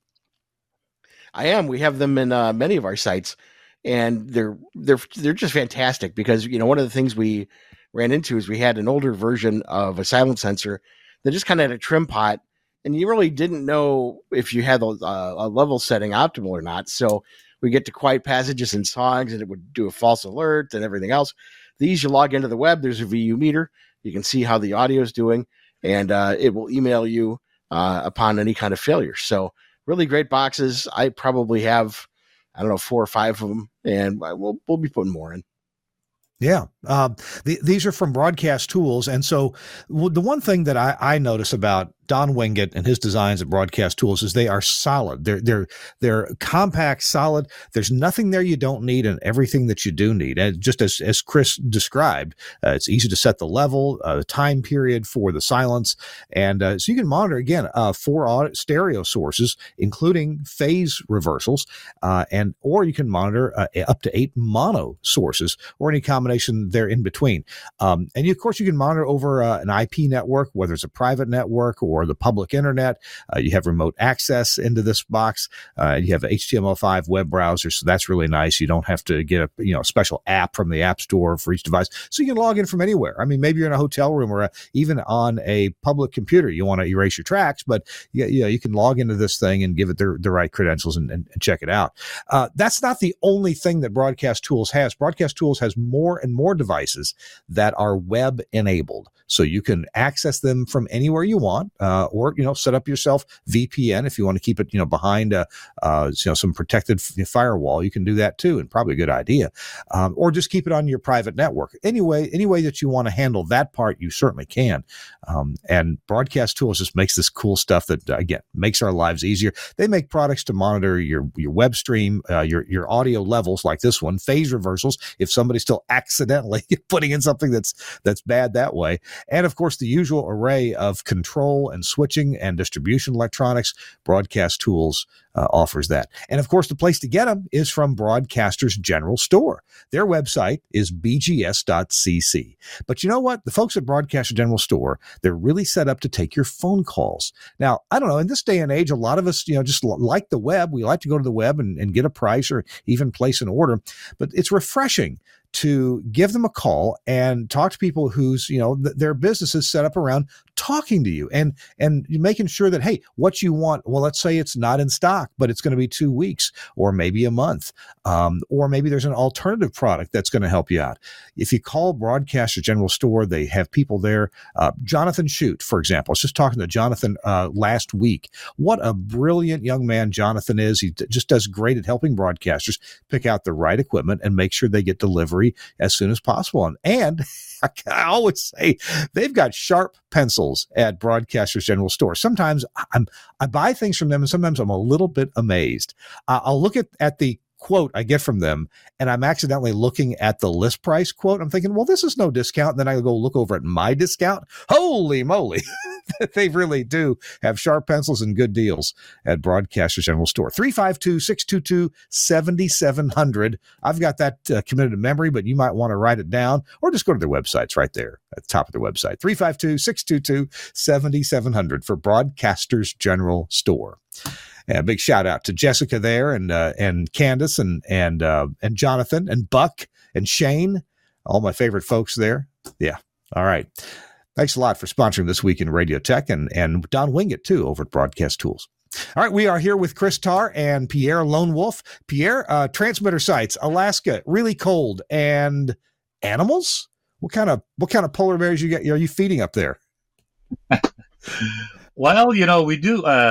I am. We have them in uh, many of our sites, and they're they're they're just fantastic because, you know, one of the things we ran into is we had an older version of a silent sensor that just kind of had a trim pot, and you really didn't know if you had a, a level setting optimal or not. So we get to quiet passages and songs, and it would do a false alert and everything else. These, you log into the web, there's a V U meter. You can see how the audio is doing, and uh, it will email you uh, upon any kind of failure. So really great boxes. I probably have, I don't know, four or five of them, and we'll, we'll be putting more in. Yeah. Um, the, these are from Broadcast Tools. And so w- the one thing that I, I notice about Don Wingate and his designs at Broadcast Tools is they are solid. They're, they're, they're compact, solid. There's nothing there you don't need and everything that you do need. And just as, as Chris described, uh, it's easy to set the level, uh, the time period for the silence. And uh, so you can monitor, again, uh, four audio, stereo sources, including phase reversals, uh, and or you can monitor uh, up to eight mono sources or any combination there in between. Um, and you, of course, you can monitor over uh, an I P network, whether it's a private network or or the public internet. Uh, you have remote access into this box. Uh, you have H T M L five web browser, so that's really nice. You don't have to get a you know special app from the App Store for each device, so you can log in from anywhere. I mean, maybe you're in a hotel room or a, even on a public computer. You want to erase your tracks, but you, you know you can log into this thing and give it the, the right credentials and, and, and check it out. Uh, that's not the only thing that Broadcast Tools has. Broadcast Tools has more and more devices that are web enabled, so you can access them from anywhere you want. Uh, or, you know, set up yourself V P N if you want to keep it, you know, behind a, uh, you know, some protected f- firewall. You can do that too, and probably a good idea. Um, or just keep it on your private network. Anyway, any way that you want to handle that part, you certainly can. Um, and Broadcast Tools just makes this cool stuff that, uh, again, makes our lives easier. They make products to monitor your your web stream, uh, your your audio levels like this one, phase reversals, if somebody's still accidentally putting in something that's that's bad that way. And, of course, the usual array of control and switching and distribution electronics. Broadcast Tools uh, offers that. And, of course, the place to get them is from Broadcasters General Store. Their website is b g s dot c c. But you know what? The folks at Broadcaster General Store, they're really set up to take your phone calls. Now, I don't know, in this day and age, a lot of us, you know, just like the web. We like to go to the web and, and get a price or even place an order. But it's refreshing to give them a call and talk to people whose, you know, th- their business is set up around talking to you and, and making sure that, hey, what you want, well, let's say it's not in stock, but it's going to be two weeks or maybe a month. Um, or maybe there's an alternative product that's going to help you out. If you call Broadcaster General Store, they have people there. Uh, Jonathan Shute, for example, I was just talking to Jonathan uh, last week. What a brilliant young man Jonathan is. He d- just does great at helping broadcasters pick out the right equipment and make sure they get delivery as soon as possible. And, and I always say they've got sharp pencils at Broadcasters General Store. Sometimes I'm, I buy things from them, and sometimes I'm a little bit amazed. Uh, I'll look at, at the quote I get from them, and I'm accidentally looking at the list price quote. I'm thinking, well, this is no discount. And then I go look over at my discount. Holy moly. They really do have sharp pencils and good deals at Broadcasters General Store. three five two, six two two, seven seven zero zero. I've got that uh, committed to memory, but you might want to write it down or just go to their websites right there at the top of their website. three five two, six two two, seven seven zero zero for Broadcasters General Store. And a big shout out to Jessica there and uh, and Candace and and uh, and Jonathan and Buck and Shane, all my favorite folks there. Yeah. All right. Thanks a lot for sponsoring This Week in Radio Tech, and, and Don Wingate, too, over at Broadcast Tools. All right, we are here with Chris Tarr and Pierre Lone Wolf. Pierre, uh, transmitter sites, Alaska, really cold, and animals? What kind of what kind of polar bears you get? Are you feeding up there? Well, you know, we do uh,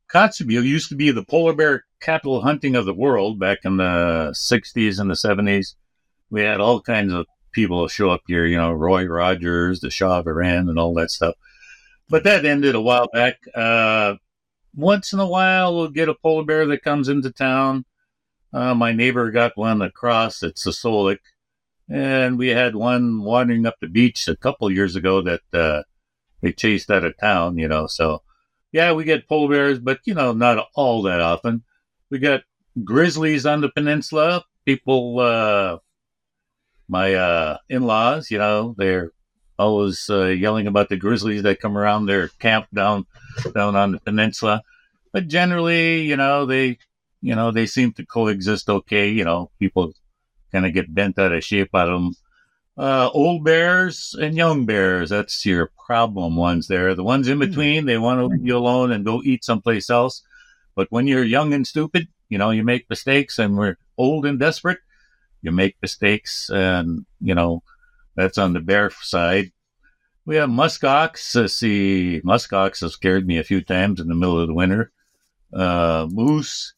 Kotzebue used to be the polar bear capital hunting of the world back in the sixties and the seventies. We had all kinds of people show up here, you know, Roy Rogers, the Shah of Iran, and all that stuff. But that ended a while back. Uh, once in a while, we'll get a polar bear that comes into town. Uh, my neighbor got one across at Sosolik, and we had one wandering up the beach a couple years ago that uh, they chased out of town, you know, so... Yeah, we get polar bears, but, you know, not all that often. We got grizzlies on the peninsula. People, uh, my uh, in-laws, you know, they're always uh, yelling about the grizzlies that come around their camp down down on the peninsula. But generally, you know, they, you know, they seem to coexist okay. You know, people kind of get bent out of shape out of them. Uh, old bears and young bears, that's your problem ones there. The ones in between, they want to leave you alone and go eat someplace else. But when you're young and stupid, you know, you make mistakes, and we're old and desperate, you make mistakes, and, you know, that's on the bear side. We have muskox. Uh, see, muskox have scared me a few times in the middle of the winter. Uh, moose,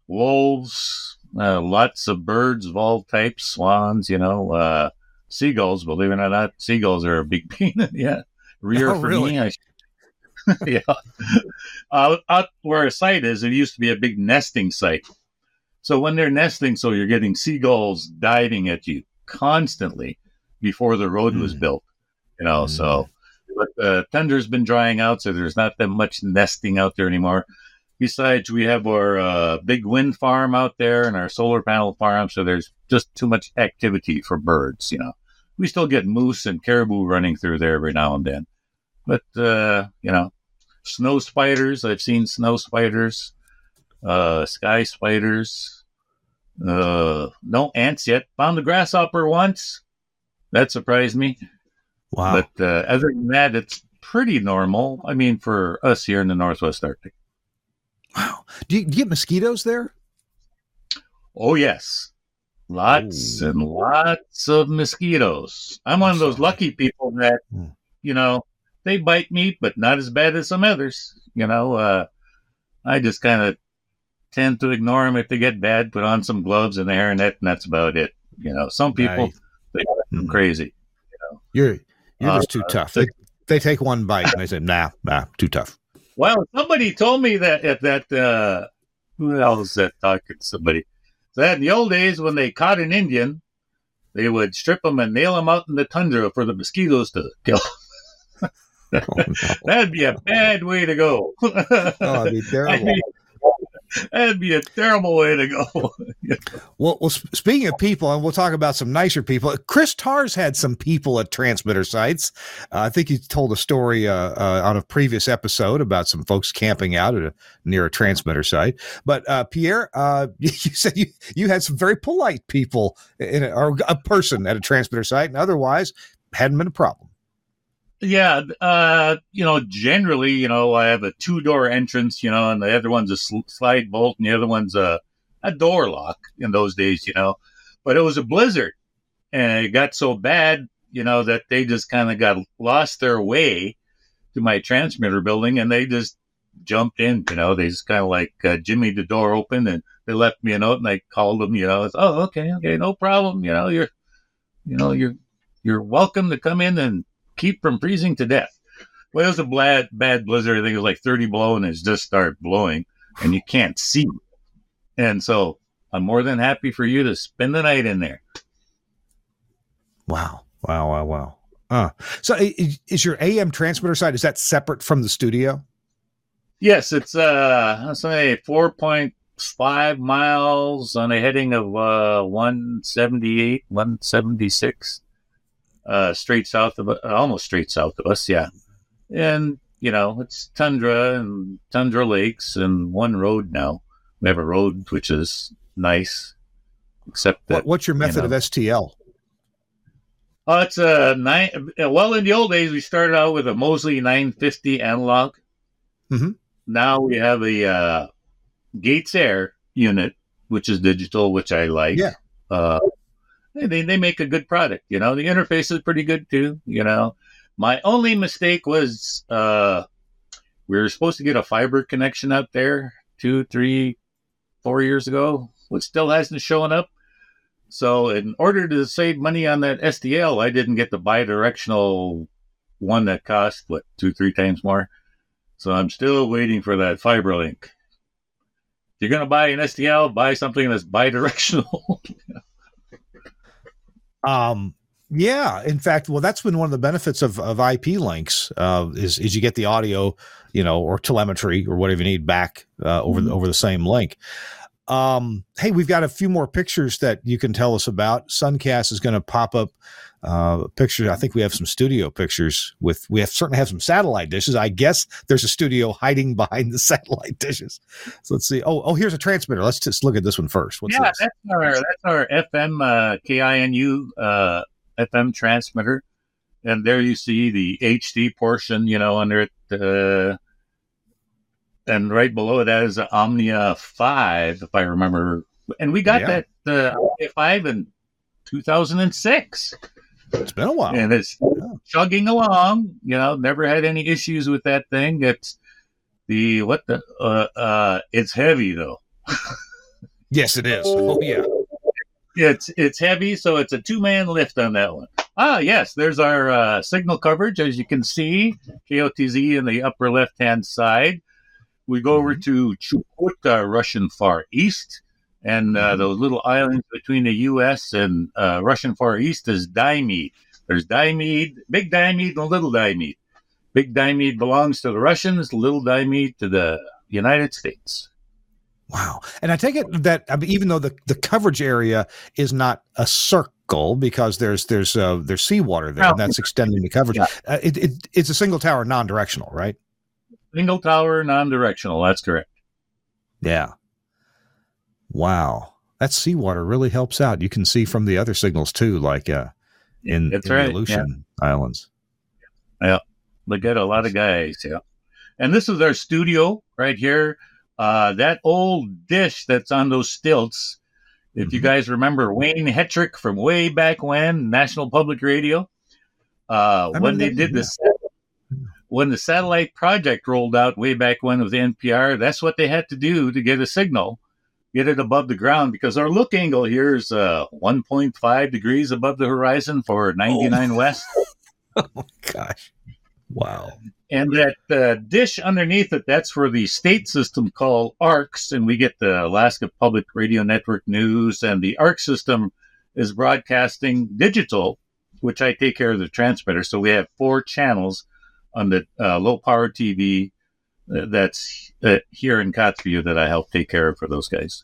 wolves, uh, lots of birds of all types, swans, you know, uh, seagulls, believe it or not, seagulls are a big pain in the rear oh, for really? me. I, yeah. Uh, out where a site is, it used to be a big nesting site. So when they're nesting, so you're getting seagulls diving at you constantly before the road mm. was built, you know, mm. so, but the uh, tundra's been drying out, so there's not that much nesting out there anymore. Besides, we have our uh, big wind farm out there and our solar panel farm, so there's just too much activity for birds, you know. We still get moose and caribou running through there every now and then. But, uh, you know, snow spiders, I've seen snow spiders, uh, sky spiders, uh, no ants yet. Found a grasshopper once. That surprised me. Wow. But uh, other than that, it's pretty normal. I mean, for us here in the Northwest Arctic. Wow. Do you, do you get mosquitoes there? Oh, yes. Lots Ooh. and lots of mosquitoes. I'm one of those lucky people that, mm. you know, they bite me, but not as bad as some others. You know, uh, I just kind of tend to ignore them if they get bad, put on some gloves and a hairnet, and that's about it. You know, some people, nice. they get mm. crazy. You know, You're you're uh, just too tough. They, they take one bite and they say, nah, nah, too tough. Well, somebody told me that at that, uh, who else was that talking to somebody? That in the old days, when they caught an Indian, they would strip them and nail them out in the tundra for the mosquitoes to kill. oh, no. That'd be a bad way to go. oh, that'd be terrible. I mean, that'd be a terrible way to go. well, well, speaking of people, and we'll talk about some nicer people. Chris Tarr's had some people at transmitter sites. Uh, I think he told a story uh, uh, on a previous episode about some folks camping out at a, near a transmitter site. But uh, Pierre, uh, you said you, you had some very polite people, in a, or a person at a transmitter site, and otherwise hadn't been a problem. Yeah, uh, you know, generally, you know, I have a two-door entrance, you know, and the other one's a sl- slide bolt, and the other one's a, a door lock in those days, you know. But it was a blizzard, and it got so bad, you know, that they just kind of got lost their way to my transmitter building, and they just jumped in, you know. They just kind of like uh, jimmied the door open, and they left me a note, and I called them, you know. It's, oh, okay, okay, no problem, you know. You're, you know, you're you're welcome to come in and keep from freezing to death. Well, it was a bad, bad blizzard. I think it was like thirty below, and it's just started blowing, and you can't see. And so I'm more than happy for you to spend the night in there. Wow. Wow, wow, wow. Uh, so is, is your A M transmitter site, is that separate from the studio? Yes, it's, uh, I'll say four point five miles on a heading of uh, one seventy-eight, one seventy-six. Uh, straight south of, uh, almost straight south of us, yeah. And, you know, it's tundra and tundra lakes and one road now. We have a road, which is nice, except that... What, what's your method you know, of S T L? Oh, it's a nine... Well, in the old days, we started out with a Mosley nine fifty analog. Mm-hmm. Now we have a uh, Gates Air unit, which is digital, which I like. Yeah. Uh, They they make a good product, you know. The interface is pretty good too, you know. My only mistake was uh, We were supposed to get a fiber connection out there two, three, four years ago, which still hasn't shown up. So in order to save money on that S D L, I didn't get the bidirectional one that cost, what, two, three times more. So I'm still waiting for that fiber link. If you're going to buy an S D L, buy something that's bidirectional. um, yeah, in fact, well, that's been one of the benefits of, of I P links uh, is, is you get the audio, you know, or telemetry or whatever you need back uh, over, mm-hmm. the, over the same link. Um, hey, we've got a few more pictures that you can tell us about. Suncast is going to pop up uh, pictures. I think we have some studio pictures with, we have certainly have some satellite dishes. I guess there's a studio hiding behind the satellite dishes. So let's see. Oh, oh, here's a transmitter. Let's just look at this one first. What's yeah, this? that's our, that's our F M, uh, K I N U, uh, F M transmitter. And there you see the H D portion, you know, under it, uh, and right below that is an Omnia five, if I remember. And we got yeah. that uh, Omnia five in two thousand six. It's been a while. And it's yeah. chugging along. You know, never had any issues with that thing. It's the, what the, uh, uh, it's heavy, though. Yes, it is. Oh, yeah. It's it's heavy, so it's a two-man lift on that one. Ah, yes, there's our uh, signal coverage, as you can see. K O T Z in the upper left-hand side. We go over to Chukotka, Russian Far East, and uh, those little islands between the U S and uh, Russian Far East is Diomede. There's Diomede, Big Diomede and Little Diomede. Big Diomede belongs to the Russians, Little Diomede to the United States. Wow. And I take it that I mean, even though the, the coverage area is not a circle because there's there's uh, there's seawater there, oh. and that's extending the coverage, yeah. uh, it, it, it's a single tower non-directional, right? Single tower, non-directional. That's correct. Yeah. Wow. That seawater really helps out. You can see from the other signals too, like uh, in, in right. the Aleutian yeah. Islands. Yeah. They get a lot of guys. Yeah. And this is our studio right here. Uh, that old dish that's on those stilts. If mm-hmm. you guys remember Wayne Hetrick from way back when, National Public Radio, uh, when they did this. Yeah. When the satellite project rolled out way back when with N P R, that's what they had to do to get a signal, get it above the ground, because our look angle here is uh, one point five degrees above the horizon for ninety-nine oh. West. Oh, my gosh. Wow. And that uh, dish underneath it, that's for the state system called A R C S, and we get the Alaska Public Radio Network News, and the A R C S system is broadcasting digital, which I take care of the transmitter. So we have four channels on the uh, low-power T V uh, that's uh, here in Kotzebue that I help take care of for those guys.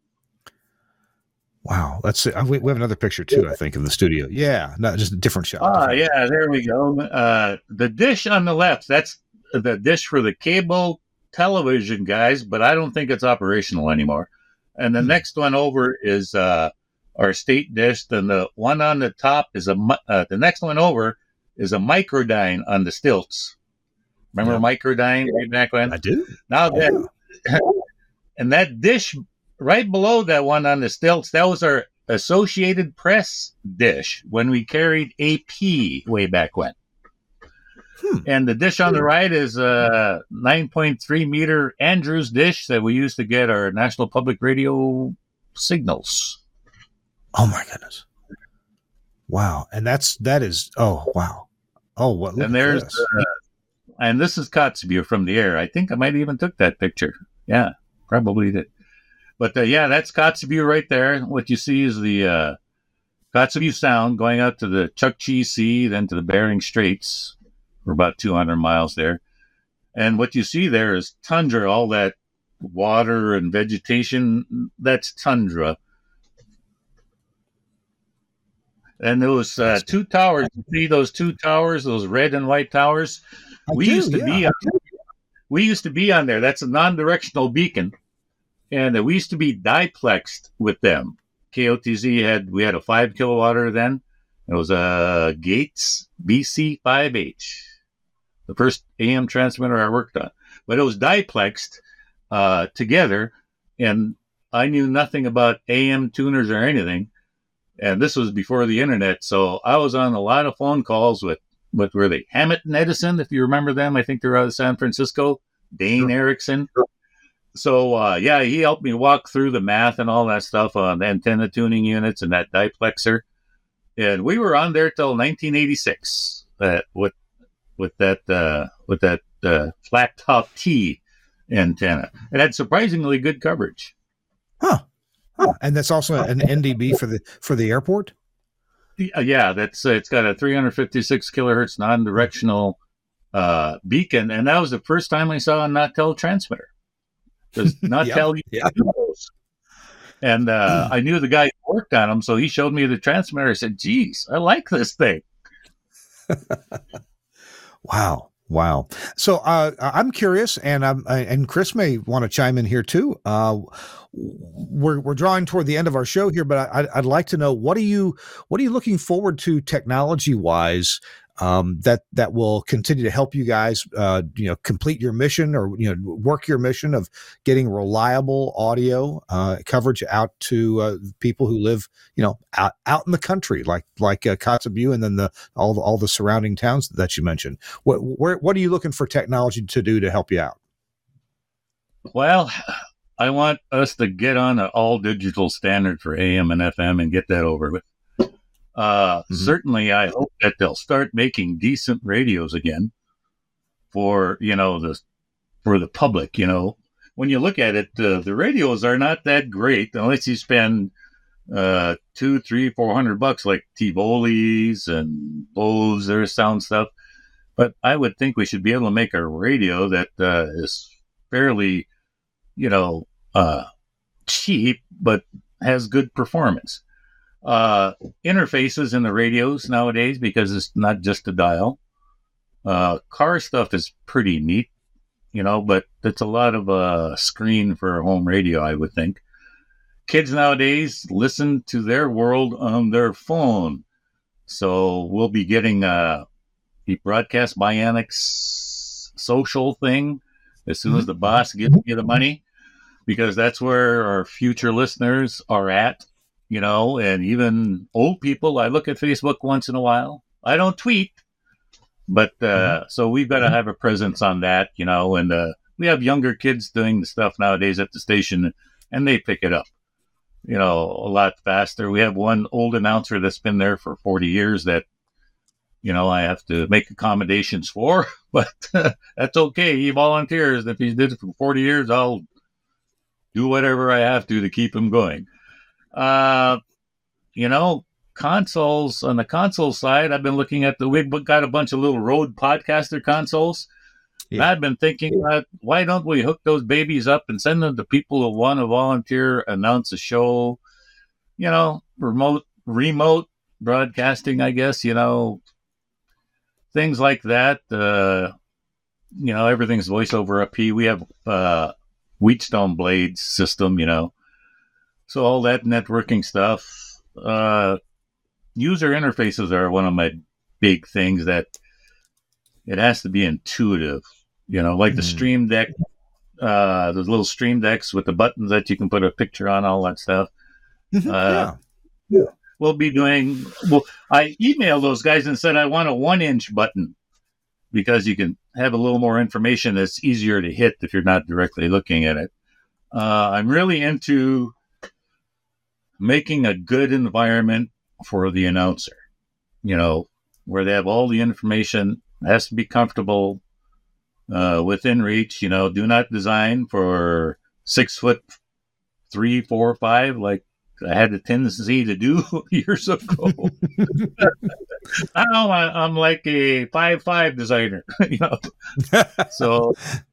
Wow. Let's see. We have another picture, too, I think, of the studio. Yeah, not just a different shot. Ah, different yeah, there we go. Uh, the dish on the left, that's the dish for the cable television guys, but I don't think it's operational anymore. And the hmm. next one over is uh, our state dish. Then the one on the top is a, uh, the next one over is a Microdyne on the stilts. Remember yeah. Microdyne way back when? I do. Now that, yeah. And that dish right below that one on the stilts, that was our Associated Press dish when we carried A P way back when. Hmm. And the dish on the right is a nine point three meter Andrews dish that we use to get our National Public Radio signals. Oh my goodness. Wow. And that's, that is, oh, wow. Oh, what? And there's, this. Uh, and this is Kotzebue from the air. I think I might even took that picture. Yeah, probably did. But uh, yeah, that's Kotzebue right there. What you see is the uh, Kotzebue Sound going out to the Chukchi Sea, then to the Bering Straits. We're about two hundred miles there. And what you see there is tundra, all that water and vegetation. That's tundra. And those uh, two towers, you see those two towers, those red and white towers? I we do, used to yeah. be on, we used to be on there. That's a non-directional beacon. And uh, we used to be diplexed with them. K O T Z had, we had a five kilowatt then. It was a Gates B C five H, the first A M transmitter I worked on. But it was diplexed uh, together, and I knew nothing about A M tuners or anything. And this was before the internet, so I was on a lot of phone calls with, what were they, Hammett and Edison, if you remember them. I think they're out of San Francisco. Dane sure. Erickson. So, uh, yeah, he helped me walk through the math and all that stuff on antenna tuning units and that diplexer. And we were on there till nineteen eighty-six uh, with with that uh, with that uh, flat top T antenna. It had surprisingly good coverage. Huh. Huh. And that's also an N D B for the for the airport? Yeah, that's uh, it's got a three hundred fifty-six kilohertz non-directional uh, beacon, and that was the first time I saw a Nautel transmitter. Because Nautel yeah, yeah. And uh, I knew the guy who worked on them, so he showed me the transmitter. I said, geez, I like this thing. Wow. Wow. So uh, I'm curious, and I'm, and Chris may want to chime in here too. Uh, we're we're drawing toward the end of our show here, but I, I'd like to know, what are you what are you looking forward to technology wise um, that that will continue to help you guys, uh, you know, complete your mission, or you know, work your mission of getting reliable audio uh, coverage out to uh, people who live, you know, out, out in the country, like like uh, Kotzebue, and then the all the all the surrounding towns that you mentioned. What where, what are you looking for technology to do to help you out? Well, I want us to get on an all digital standard for A M and F M and get that over with. Uh, mm-hmm. Certainly, I hope that they'll start making decent radios again for, you know, the, for the public. You know, when you look at it, uh, the radios are not that great unless you spend, uh, two, three, four hundred bucks like Tivoli's and Bose, their sound stuff. But I would think we should be able to make a radio that, uh, is fairly, you know, uh, cheap, but has good performance. Uh, interfaces in the radios nowadays, because it's not just a dial. Uh, car stuff is pretty neat, you know, but it's a lot of a uh, screen for a home radio, I would think. Kids nowadays listen to their world on their phone. So we'll be getting uh, the Broadcast Bionics social thing as soon as the boss gives you the money, because that's where our future listeners are at. You know, and even old people, I look at Facebook once in a while. I don't tweet, but uh, mm-hmm. so we've got to have a presence on that, you know, and uh, we have younger kids doing the stuff nowadays at the station, and they pick it up, you know, a lot faster. We have one old announcer that's been there for forty years that, you know, I have to make accommodations for, but uh, that's okay. He volunteers. If he did it for forty years, I'll do whatever I have to to keep him going. Uh, you know, consoles, on the console side, I've been looking at the, we've got a bunch of little Rode Podcaster consoles. Yeah. And I've been thinking, uh, why don't we hook those babies up and send them to people who want to volunteer, announce a show, you know, remote, remote broadcasting, I guess, you know, things like that. Uh, you know, everything's voice over I P. We have, uh, Wheatstone Blades system, you know. So all that networking stuff, uh, user interfaces are one of my big things, that it has to be intuitive, you know, like mm. the Stream Deck, uh, those little Stream Decks with the buttons that you can put a picture on, all that stuff. Mm-hmm. Uh, yeah. yeah. We'll be doing, well, I emailed those guys and said, I want a one inch button, because you can have a little more information that's easier to hit if you're not directly looking at it. Uh, I'm really into making a good environment for the announcer, you know, where they have all the information. It has to be comfortable, uh, within reach, you know. Do not design for six foot three, four, five, like I had a tendency to do years ago. I know, I, I'm like a five, five designer, you know, so,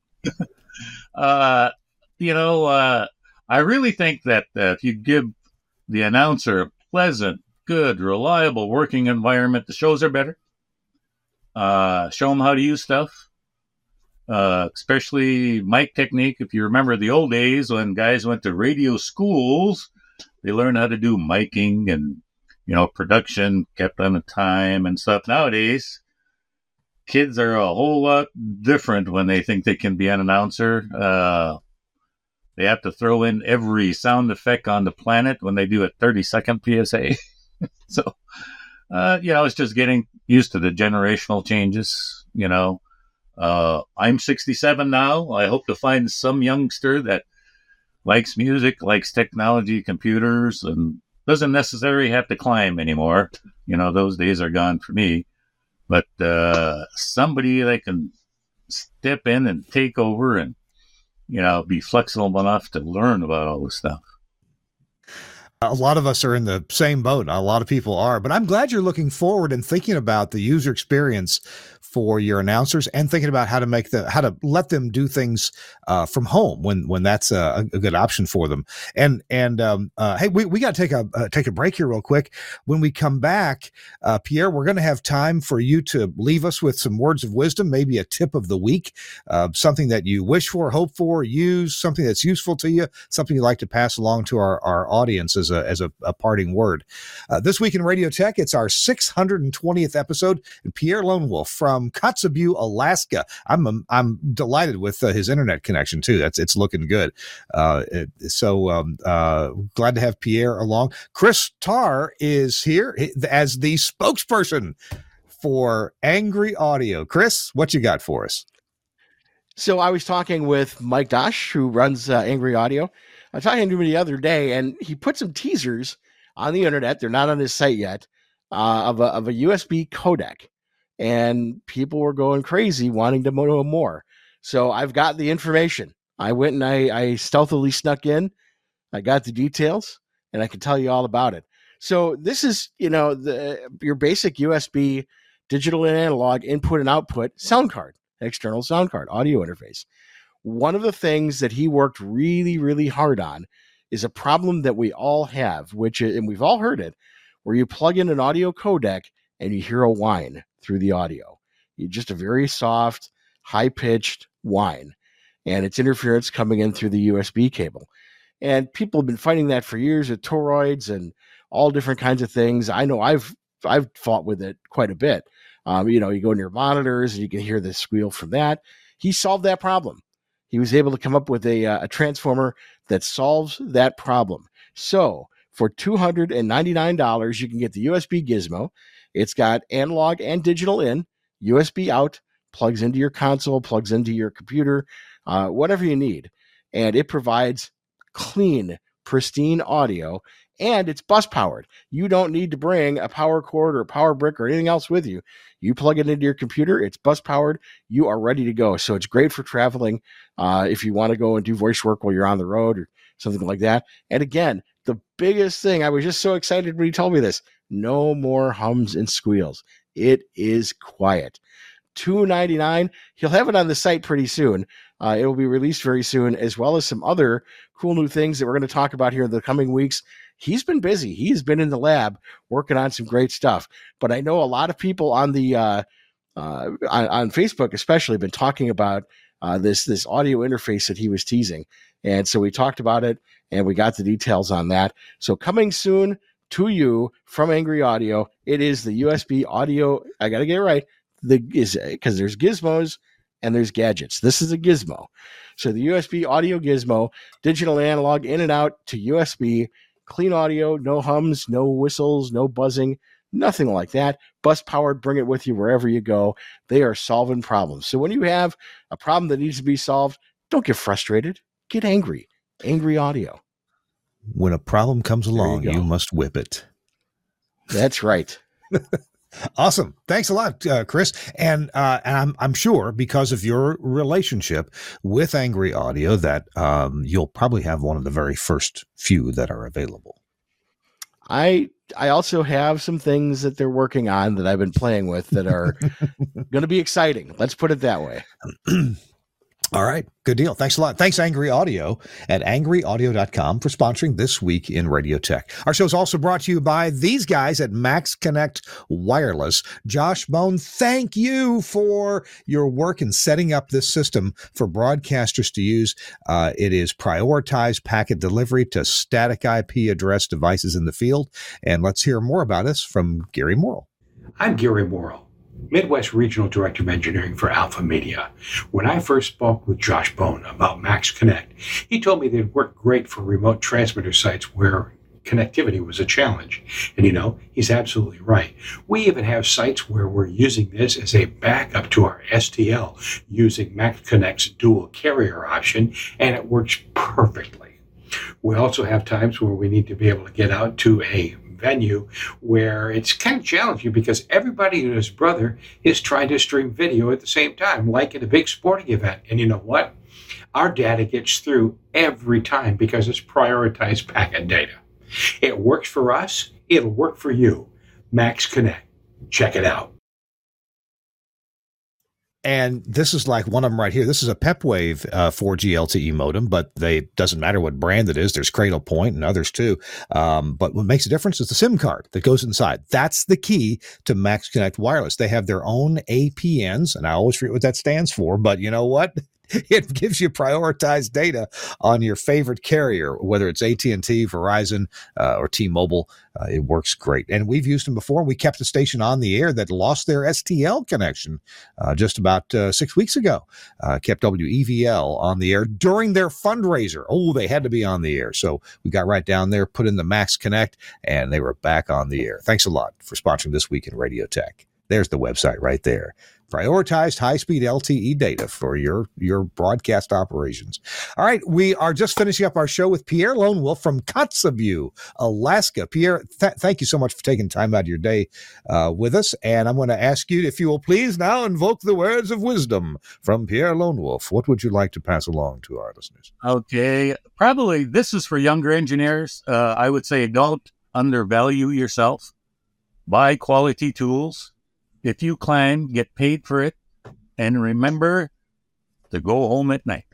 uh, you know, uh, I really think that uh, if you give the announcer a pleasant, good, reliable working environment, the shows are better. Uh, show them how to use stuff, uh, especially mic technique. If you remember the old days when guys went to radio schools, they learned how to do miking and, you know, production, kept on the time and stuff. Nowadays, kids are a whole lot different when they think they can be an announcer. Uh, They have to throw in every sound effect on the planet when they do a thirty second P S A. So, uh, you know, it's just getting used to the generational changes, you know. Uh, I'm sixty-seven now. I hope to find some youngster that likes music, likes technology, computers, and doesn't necessarily have to climb anymore. You know, those days are gone for me. But uh, somebody that can step in and take over and, you know, be flexible enough to learn about all this stuff. A lot of us are in the same boat. A lot of people are, but I'm glad you're looking forward and thinking about the user experience for your announcers and thinking about how to make the, how to let them do things uh, from home when, when that's a, a good option for them. And, and, um, uh, hey, we, we got to take a, uh, take a break here real quick. When we come back, uh, Pierre, we're going to have time for you to leave us with some words of wisdom, maybe a tip of the week, uh, something that you wish for, hope for, use, something that's useful to you, something you'd like to pass along to our, our audience as a, as a, a parting word. Uh, this week in Radio Tech, it's our six hundred twentieth episode, and Pierre Lone Wolf from Kotzebue, Alaska. I'm I'm delighted with uh, his internet connection too. That's it's looking good. Uh, it, so um, uh, glad to have Pierre along. Chris Tarr is here as the spokesperson for Angry Audio. Chris, what you got for us? So I was talking with Mike Dosh, who runs uh, Angry Audio. I was talking to him the other day, and he put some teasers on the internet. They're not on his site yet, uh, of a of a U S B codec, and people were going crazy wanting to know more. So I've got the information. I went and I, I stealthily snuck in. I got the details, and I can tell you all about it. So this is, you know, the your basic U S B digital and analog input and output sound card, external sound card, audio interface. One of the things that he worked really, really hard on is a problem that we all have, which is, and we've all heard it, where you plug in an audio codec and you hear a whine through the audio. You just a very soft, high-pitched whine, and it's interference coming in through the U S B cable. And people have been fighting that for years with toroids and all different kinds of things. I know I've I've fought with it quite a bit. Um, you know, you go into your monitors and you can hear the squeal from that. He solved that problem. He was able to come up with a, a transformer that solves that problem. So for two hundred ninety-nine dollars, you can get the U S B Gizmo. It's got analog and digital in, U S B out, plugs into your console, plugs into your computer, uh, whatever you need. And it provides clean, pristine audio, and it's bus powered. You don't need to bring a power cord or a power brick or anything else with you. You plug it into your computer, it's bus powered, you are ready to go. So it's great for traveling uh, if you want to go and do voice work while you're on the road or something like that. And again, the biggest thing, I was just so excited when he told me this, no more hums and squeals. It is quiet. two hundred ninety-nine dollars. He'll have it on the site pretty soon. Uh, it will be released very soon, as well as some other cool new things that we're going to talk about here in the coming weeks. He's been busy. He's been in the lab working on some great stuff. But I know a lot of people on the uh, uh, on, on Facebook, especially, have been talking about uh, this this audio interface that he was teasing. And so we talked about it, and we got the details on that. So coming soon to you from Angry Audio, it is the U S B audio. I got to get it right. The is because there's gizmos and there's gadgets. This is a gizmo. So the U S B audio gizmo, digital and analog in and out to U S B, clean audio, no hums, no whistles, no buzzing, nothing like that. Bus powered, bring it with you wherever you go. They are solving problems. So when you have a problem that needs to be solved, don't get frustrated. Get angry. Angry Audio. When a problem comes along, you you, go. must whip it. That's right. Awesome. Thanks a lot, uh, Chris. And, uh, and I'm, I'm sure because of your relationship with Angry Audio that, um, you'll probably have one of the very first few that are available. I, I also have some things that they're working on that I've been playing with that are going to be exciting. Let's put it that way. All right. Good deal. Thanks a lot. Thanks, Angry Audio at angry audio dot com for sponsoring This Week in Radio Tech. Our show is also brought to you by these guys at Max Connect Wireless. Josh Bone, thank you for your work in setting up this system for broadcasters to use. Uh, it is prioritized packet delivery to static I P address devices in the field. And let's hear more about this from Gary Morrill. I'm Gary Morrill, Midwest Regional Director of Engineering for Alpha Media. When I first spoke with Josh Bone about Max Connect, he told me they'd work great for remote transmitter sites where connectivity was a challenge. And, you know, he's absolutely right. We even have sites where we're using this as a backup to our S T L using MaxConnect's dual carrier option, and it works perfectly. We also have times where we need to be able to get out to a venue where it's kind of challenging because everybody and his brother is trying to stream video at the same time, like at a big sporting event. And you know what? Our data gets through every time because it's prioritized packet data. It works for us. It'll work for you. MaxConnect. Check it out. And this is like one of them right here. This is a PepWave uh, four G L T E modem, but they doesn't matter what brand it is. There's Cradle Point and others too. Um, but what makes a difference is the SIM card that goes inside. That's the key to MaxConnect Wireless. They have their own A P Ns, and I always forget what that stands for. But you know what? It gives you prioritized data on your favorite carrier, whether it's A T and T, Verizon, uh, or T-Mobile. Uh, it works great. And we've used them before. We kept a station on the air that lost their S T L connection uh, just about uh, six weeks ago. Uh, kept W E V L on the air during their fundraiser. Oh, they had to be on the air. So we got right down there, put in the MaxConnect, and they were back on the air. Thanks a lot for sponsoring This Week in Radio Tech. There's the website right there. Prioritized high-speed L T E data for your, your broadcast operations. All right, we are just finishing up our show with Pierre Lone Wolf from Kotzebue, Alaska. Pierre, th- thank you so much for taking time out of your day uh, with us. And I'm going to ask you, if you will please now invoke the words of wisdom from Pierre Lone Wolf. What would you like to pass along to our listeners? Okay, probably this is for younger engineers. Uh, I would say don't undervalue yourself. Buy quality tools. If you climb, get paid for it, and remember to go home at night.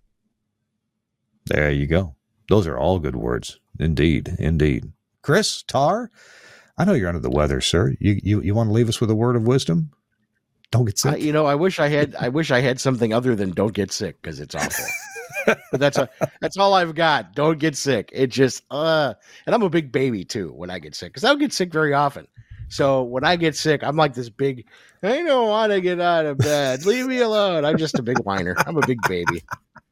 There you go. Those are all good words. Indeed, indeed. Chris, Tar, I know you're under the weather, sir. You you, you want to leave us with a word of wisdom? Don't get sick. Uh, you know, I wish I had. I wish I had something other than "don't get sick" because it's awful. But that's a, that's all I've got. Don't get sick. It just uh, and I'm a big baby too when I get sick because I don't get sick very often. So when I get sick, I'm like this big, I don't want to get out of bed. Leave me alone. I'm just a big whiner. I'm a big baby.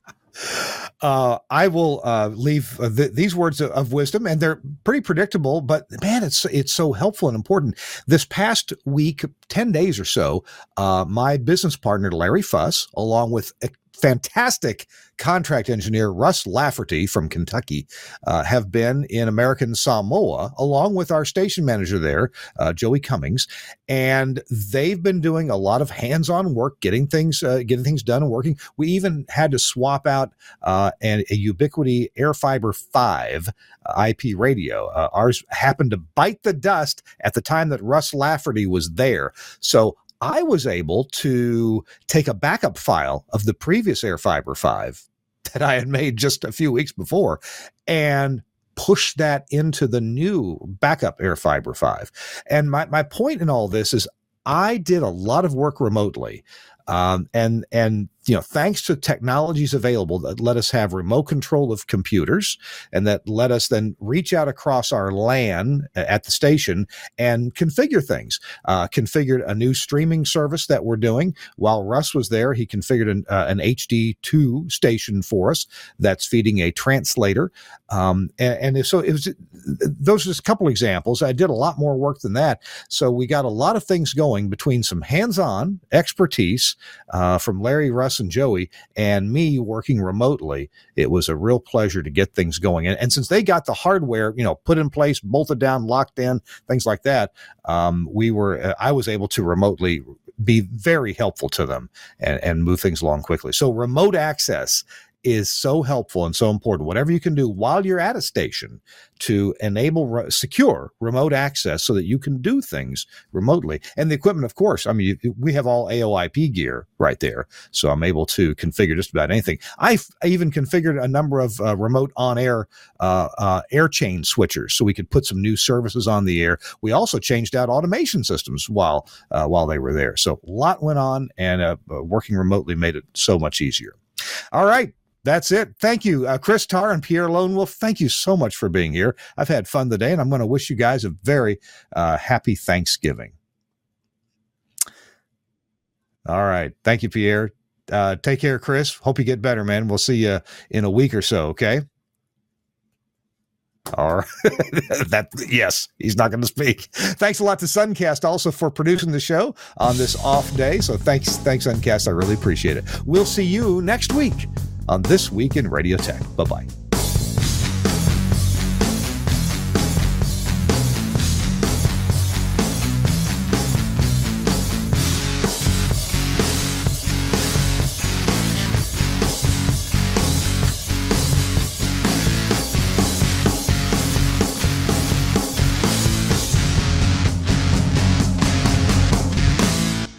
Uh, I will uh, leave uh, th- these words of, of wisdom, and they're pretty predictable, but man, it's it's so helpful and important. This past week, ten days or so, uh, my business partner, Larry Fuss, along with a fantastic contract engineer Russ Lafferty from Kentucky, uh, have been in American Samoa, along with our station manager there, uh, Joey Cummings, and they've been doing a lot of hands-on work, getting things uh, getting things done and working. We even had to swap out uh, an, a Ubiquiti AirFiber five uh, I P radio. Uh, ours happened to bite the dust at the time that Russ Lafferty was there, so I was able to take a backup file of the previous AirFiber five that I had made just a few weeks before and push that into the new backup AirFiber five. And my, my point in all this is I did a lot of work remotely. Um, and, and, you know, thanks to technologies available that let us have remote control of computers and that let us then reach out across our LAN at the station and configure things, uh, configured a new streaming service that we're doing. While Russ was there, he configured an, uh, an H D two station for us that's feeding a translator. Um, and, and so it was, those are just a couple examples. I did a lot more work than that. So we got a lot of things going between some hands-on expertise uh, from Larry, Russ, and Joey, and me working remotely. It was a real pleasure to get things going. And, and since they got the hardware, you know, put in place, bolted down, locked in, things like that, um, we were, uh, I was able to remotely be very helpful to them and, and move things along quickly. So remote access is so helpful and so important. Whatever you can do while you're at a station to enable re- secure remote access so that you can do things remotely. And the equipment, of course, I mean, you, we have all A O I P gear right there. So I'm able to configure just about anything. I've I even configured a number of uh, remote on-air uh, uh, air chain switchers so we could put some new services on the air. We also changed out automation systems while uh, while they were there. So a lot went on, and uh, working remotely made it so much easier. All right. That's it. Thank you, uh, Chris Tar and Pierre Lone Wolf. Thank you so much for being here. I've had fun today, and I'm going to wish you guys a very uh, happy Thanksgiving. All right. Thank you, Pierre. Uh, take care, Chris. Hope you get better, man. We'll see you in a week or so, okay? Or that, yes, he's not going to speak. Thanks a lot to Suncast also for producing the show on this off day. So thanks, thanks, Suncast. I really appreciate it. We'll see you next week on This Week in Radio Tech. Bye-bye.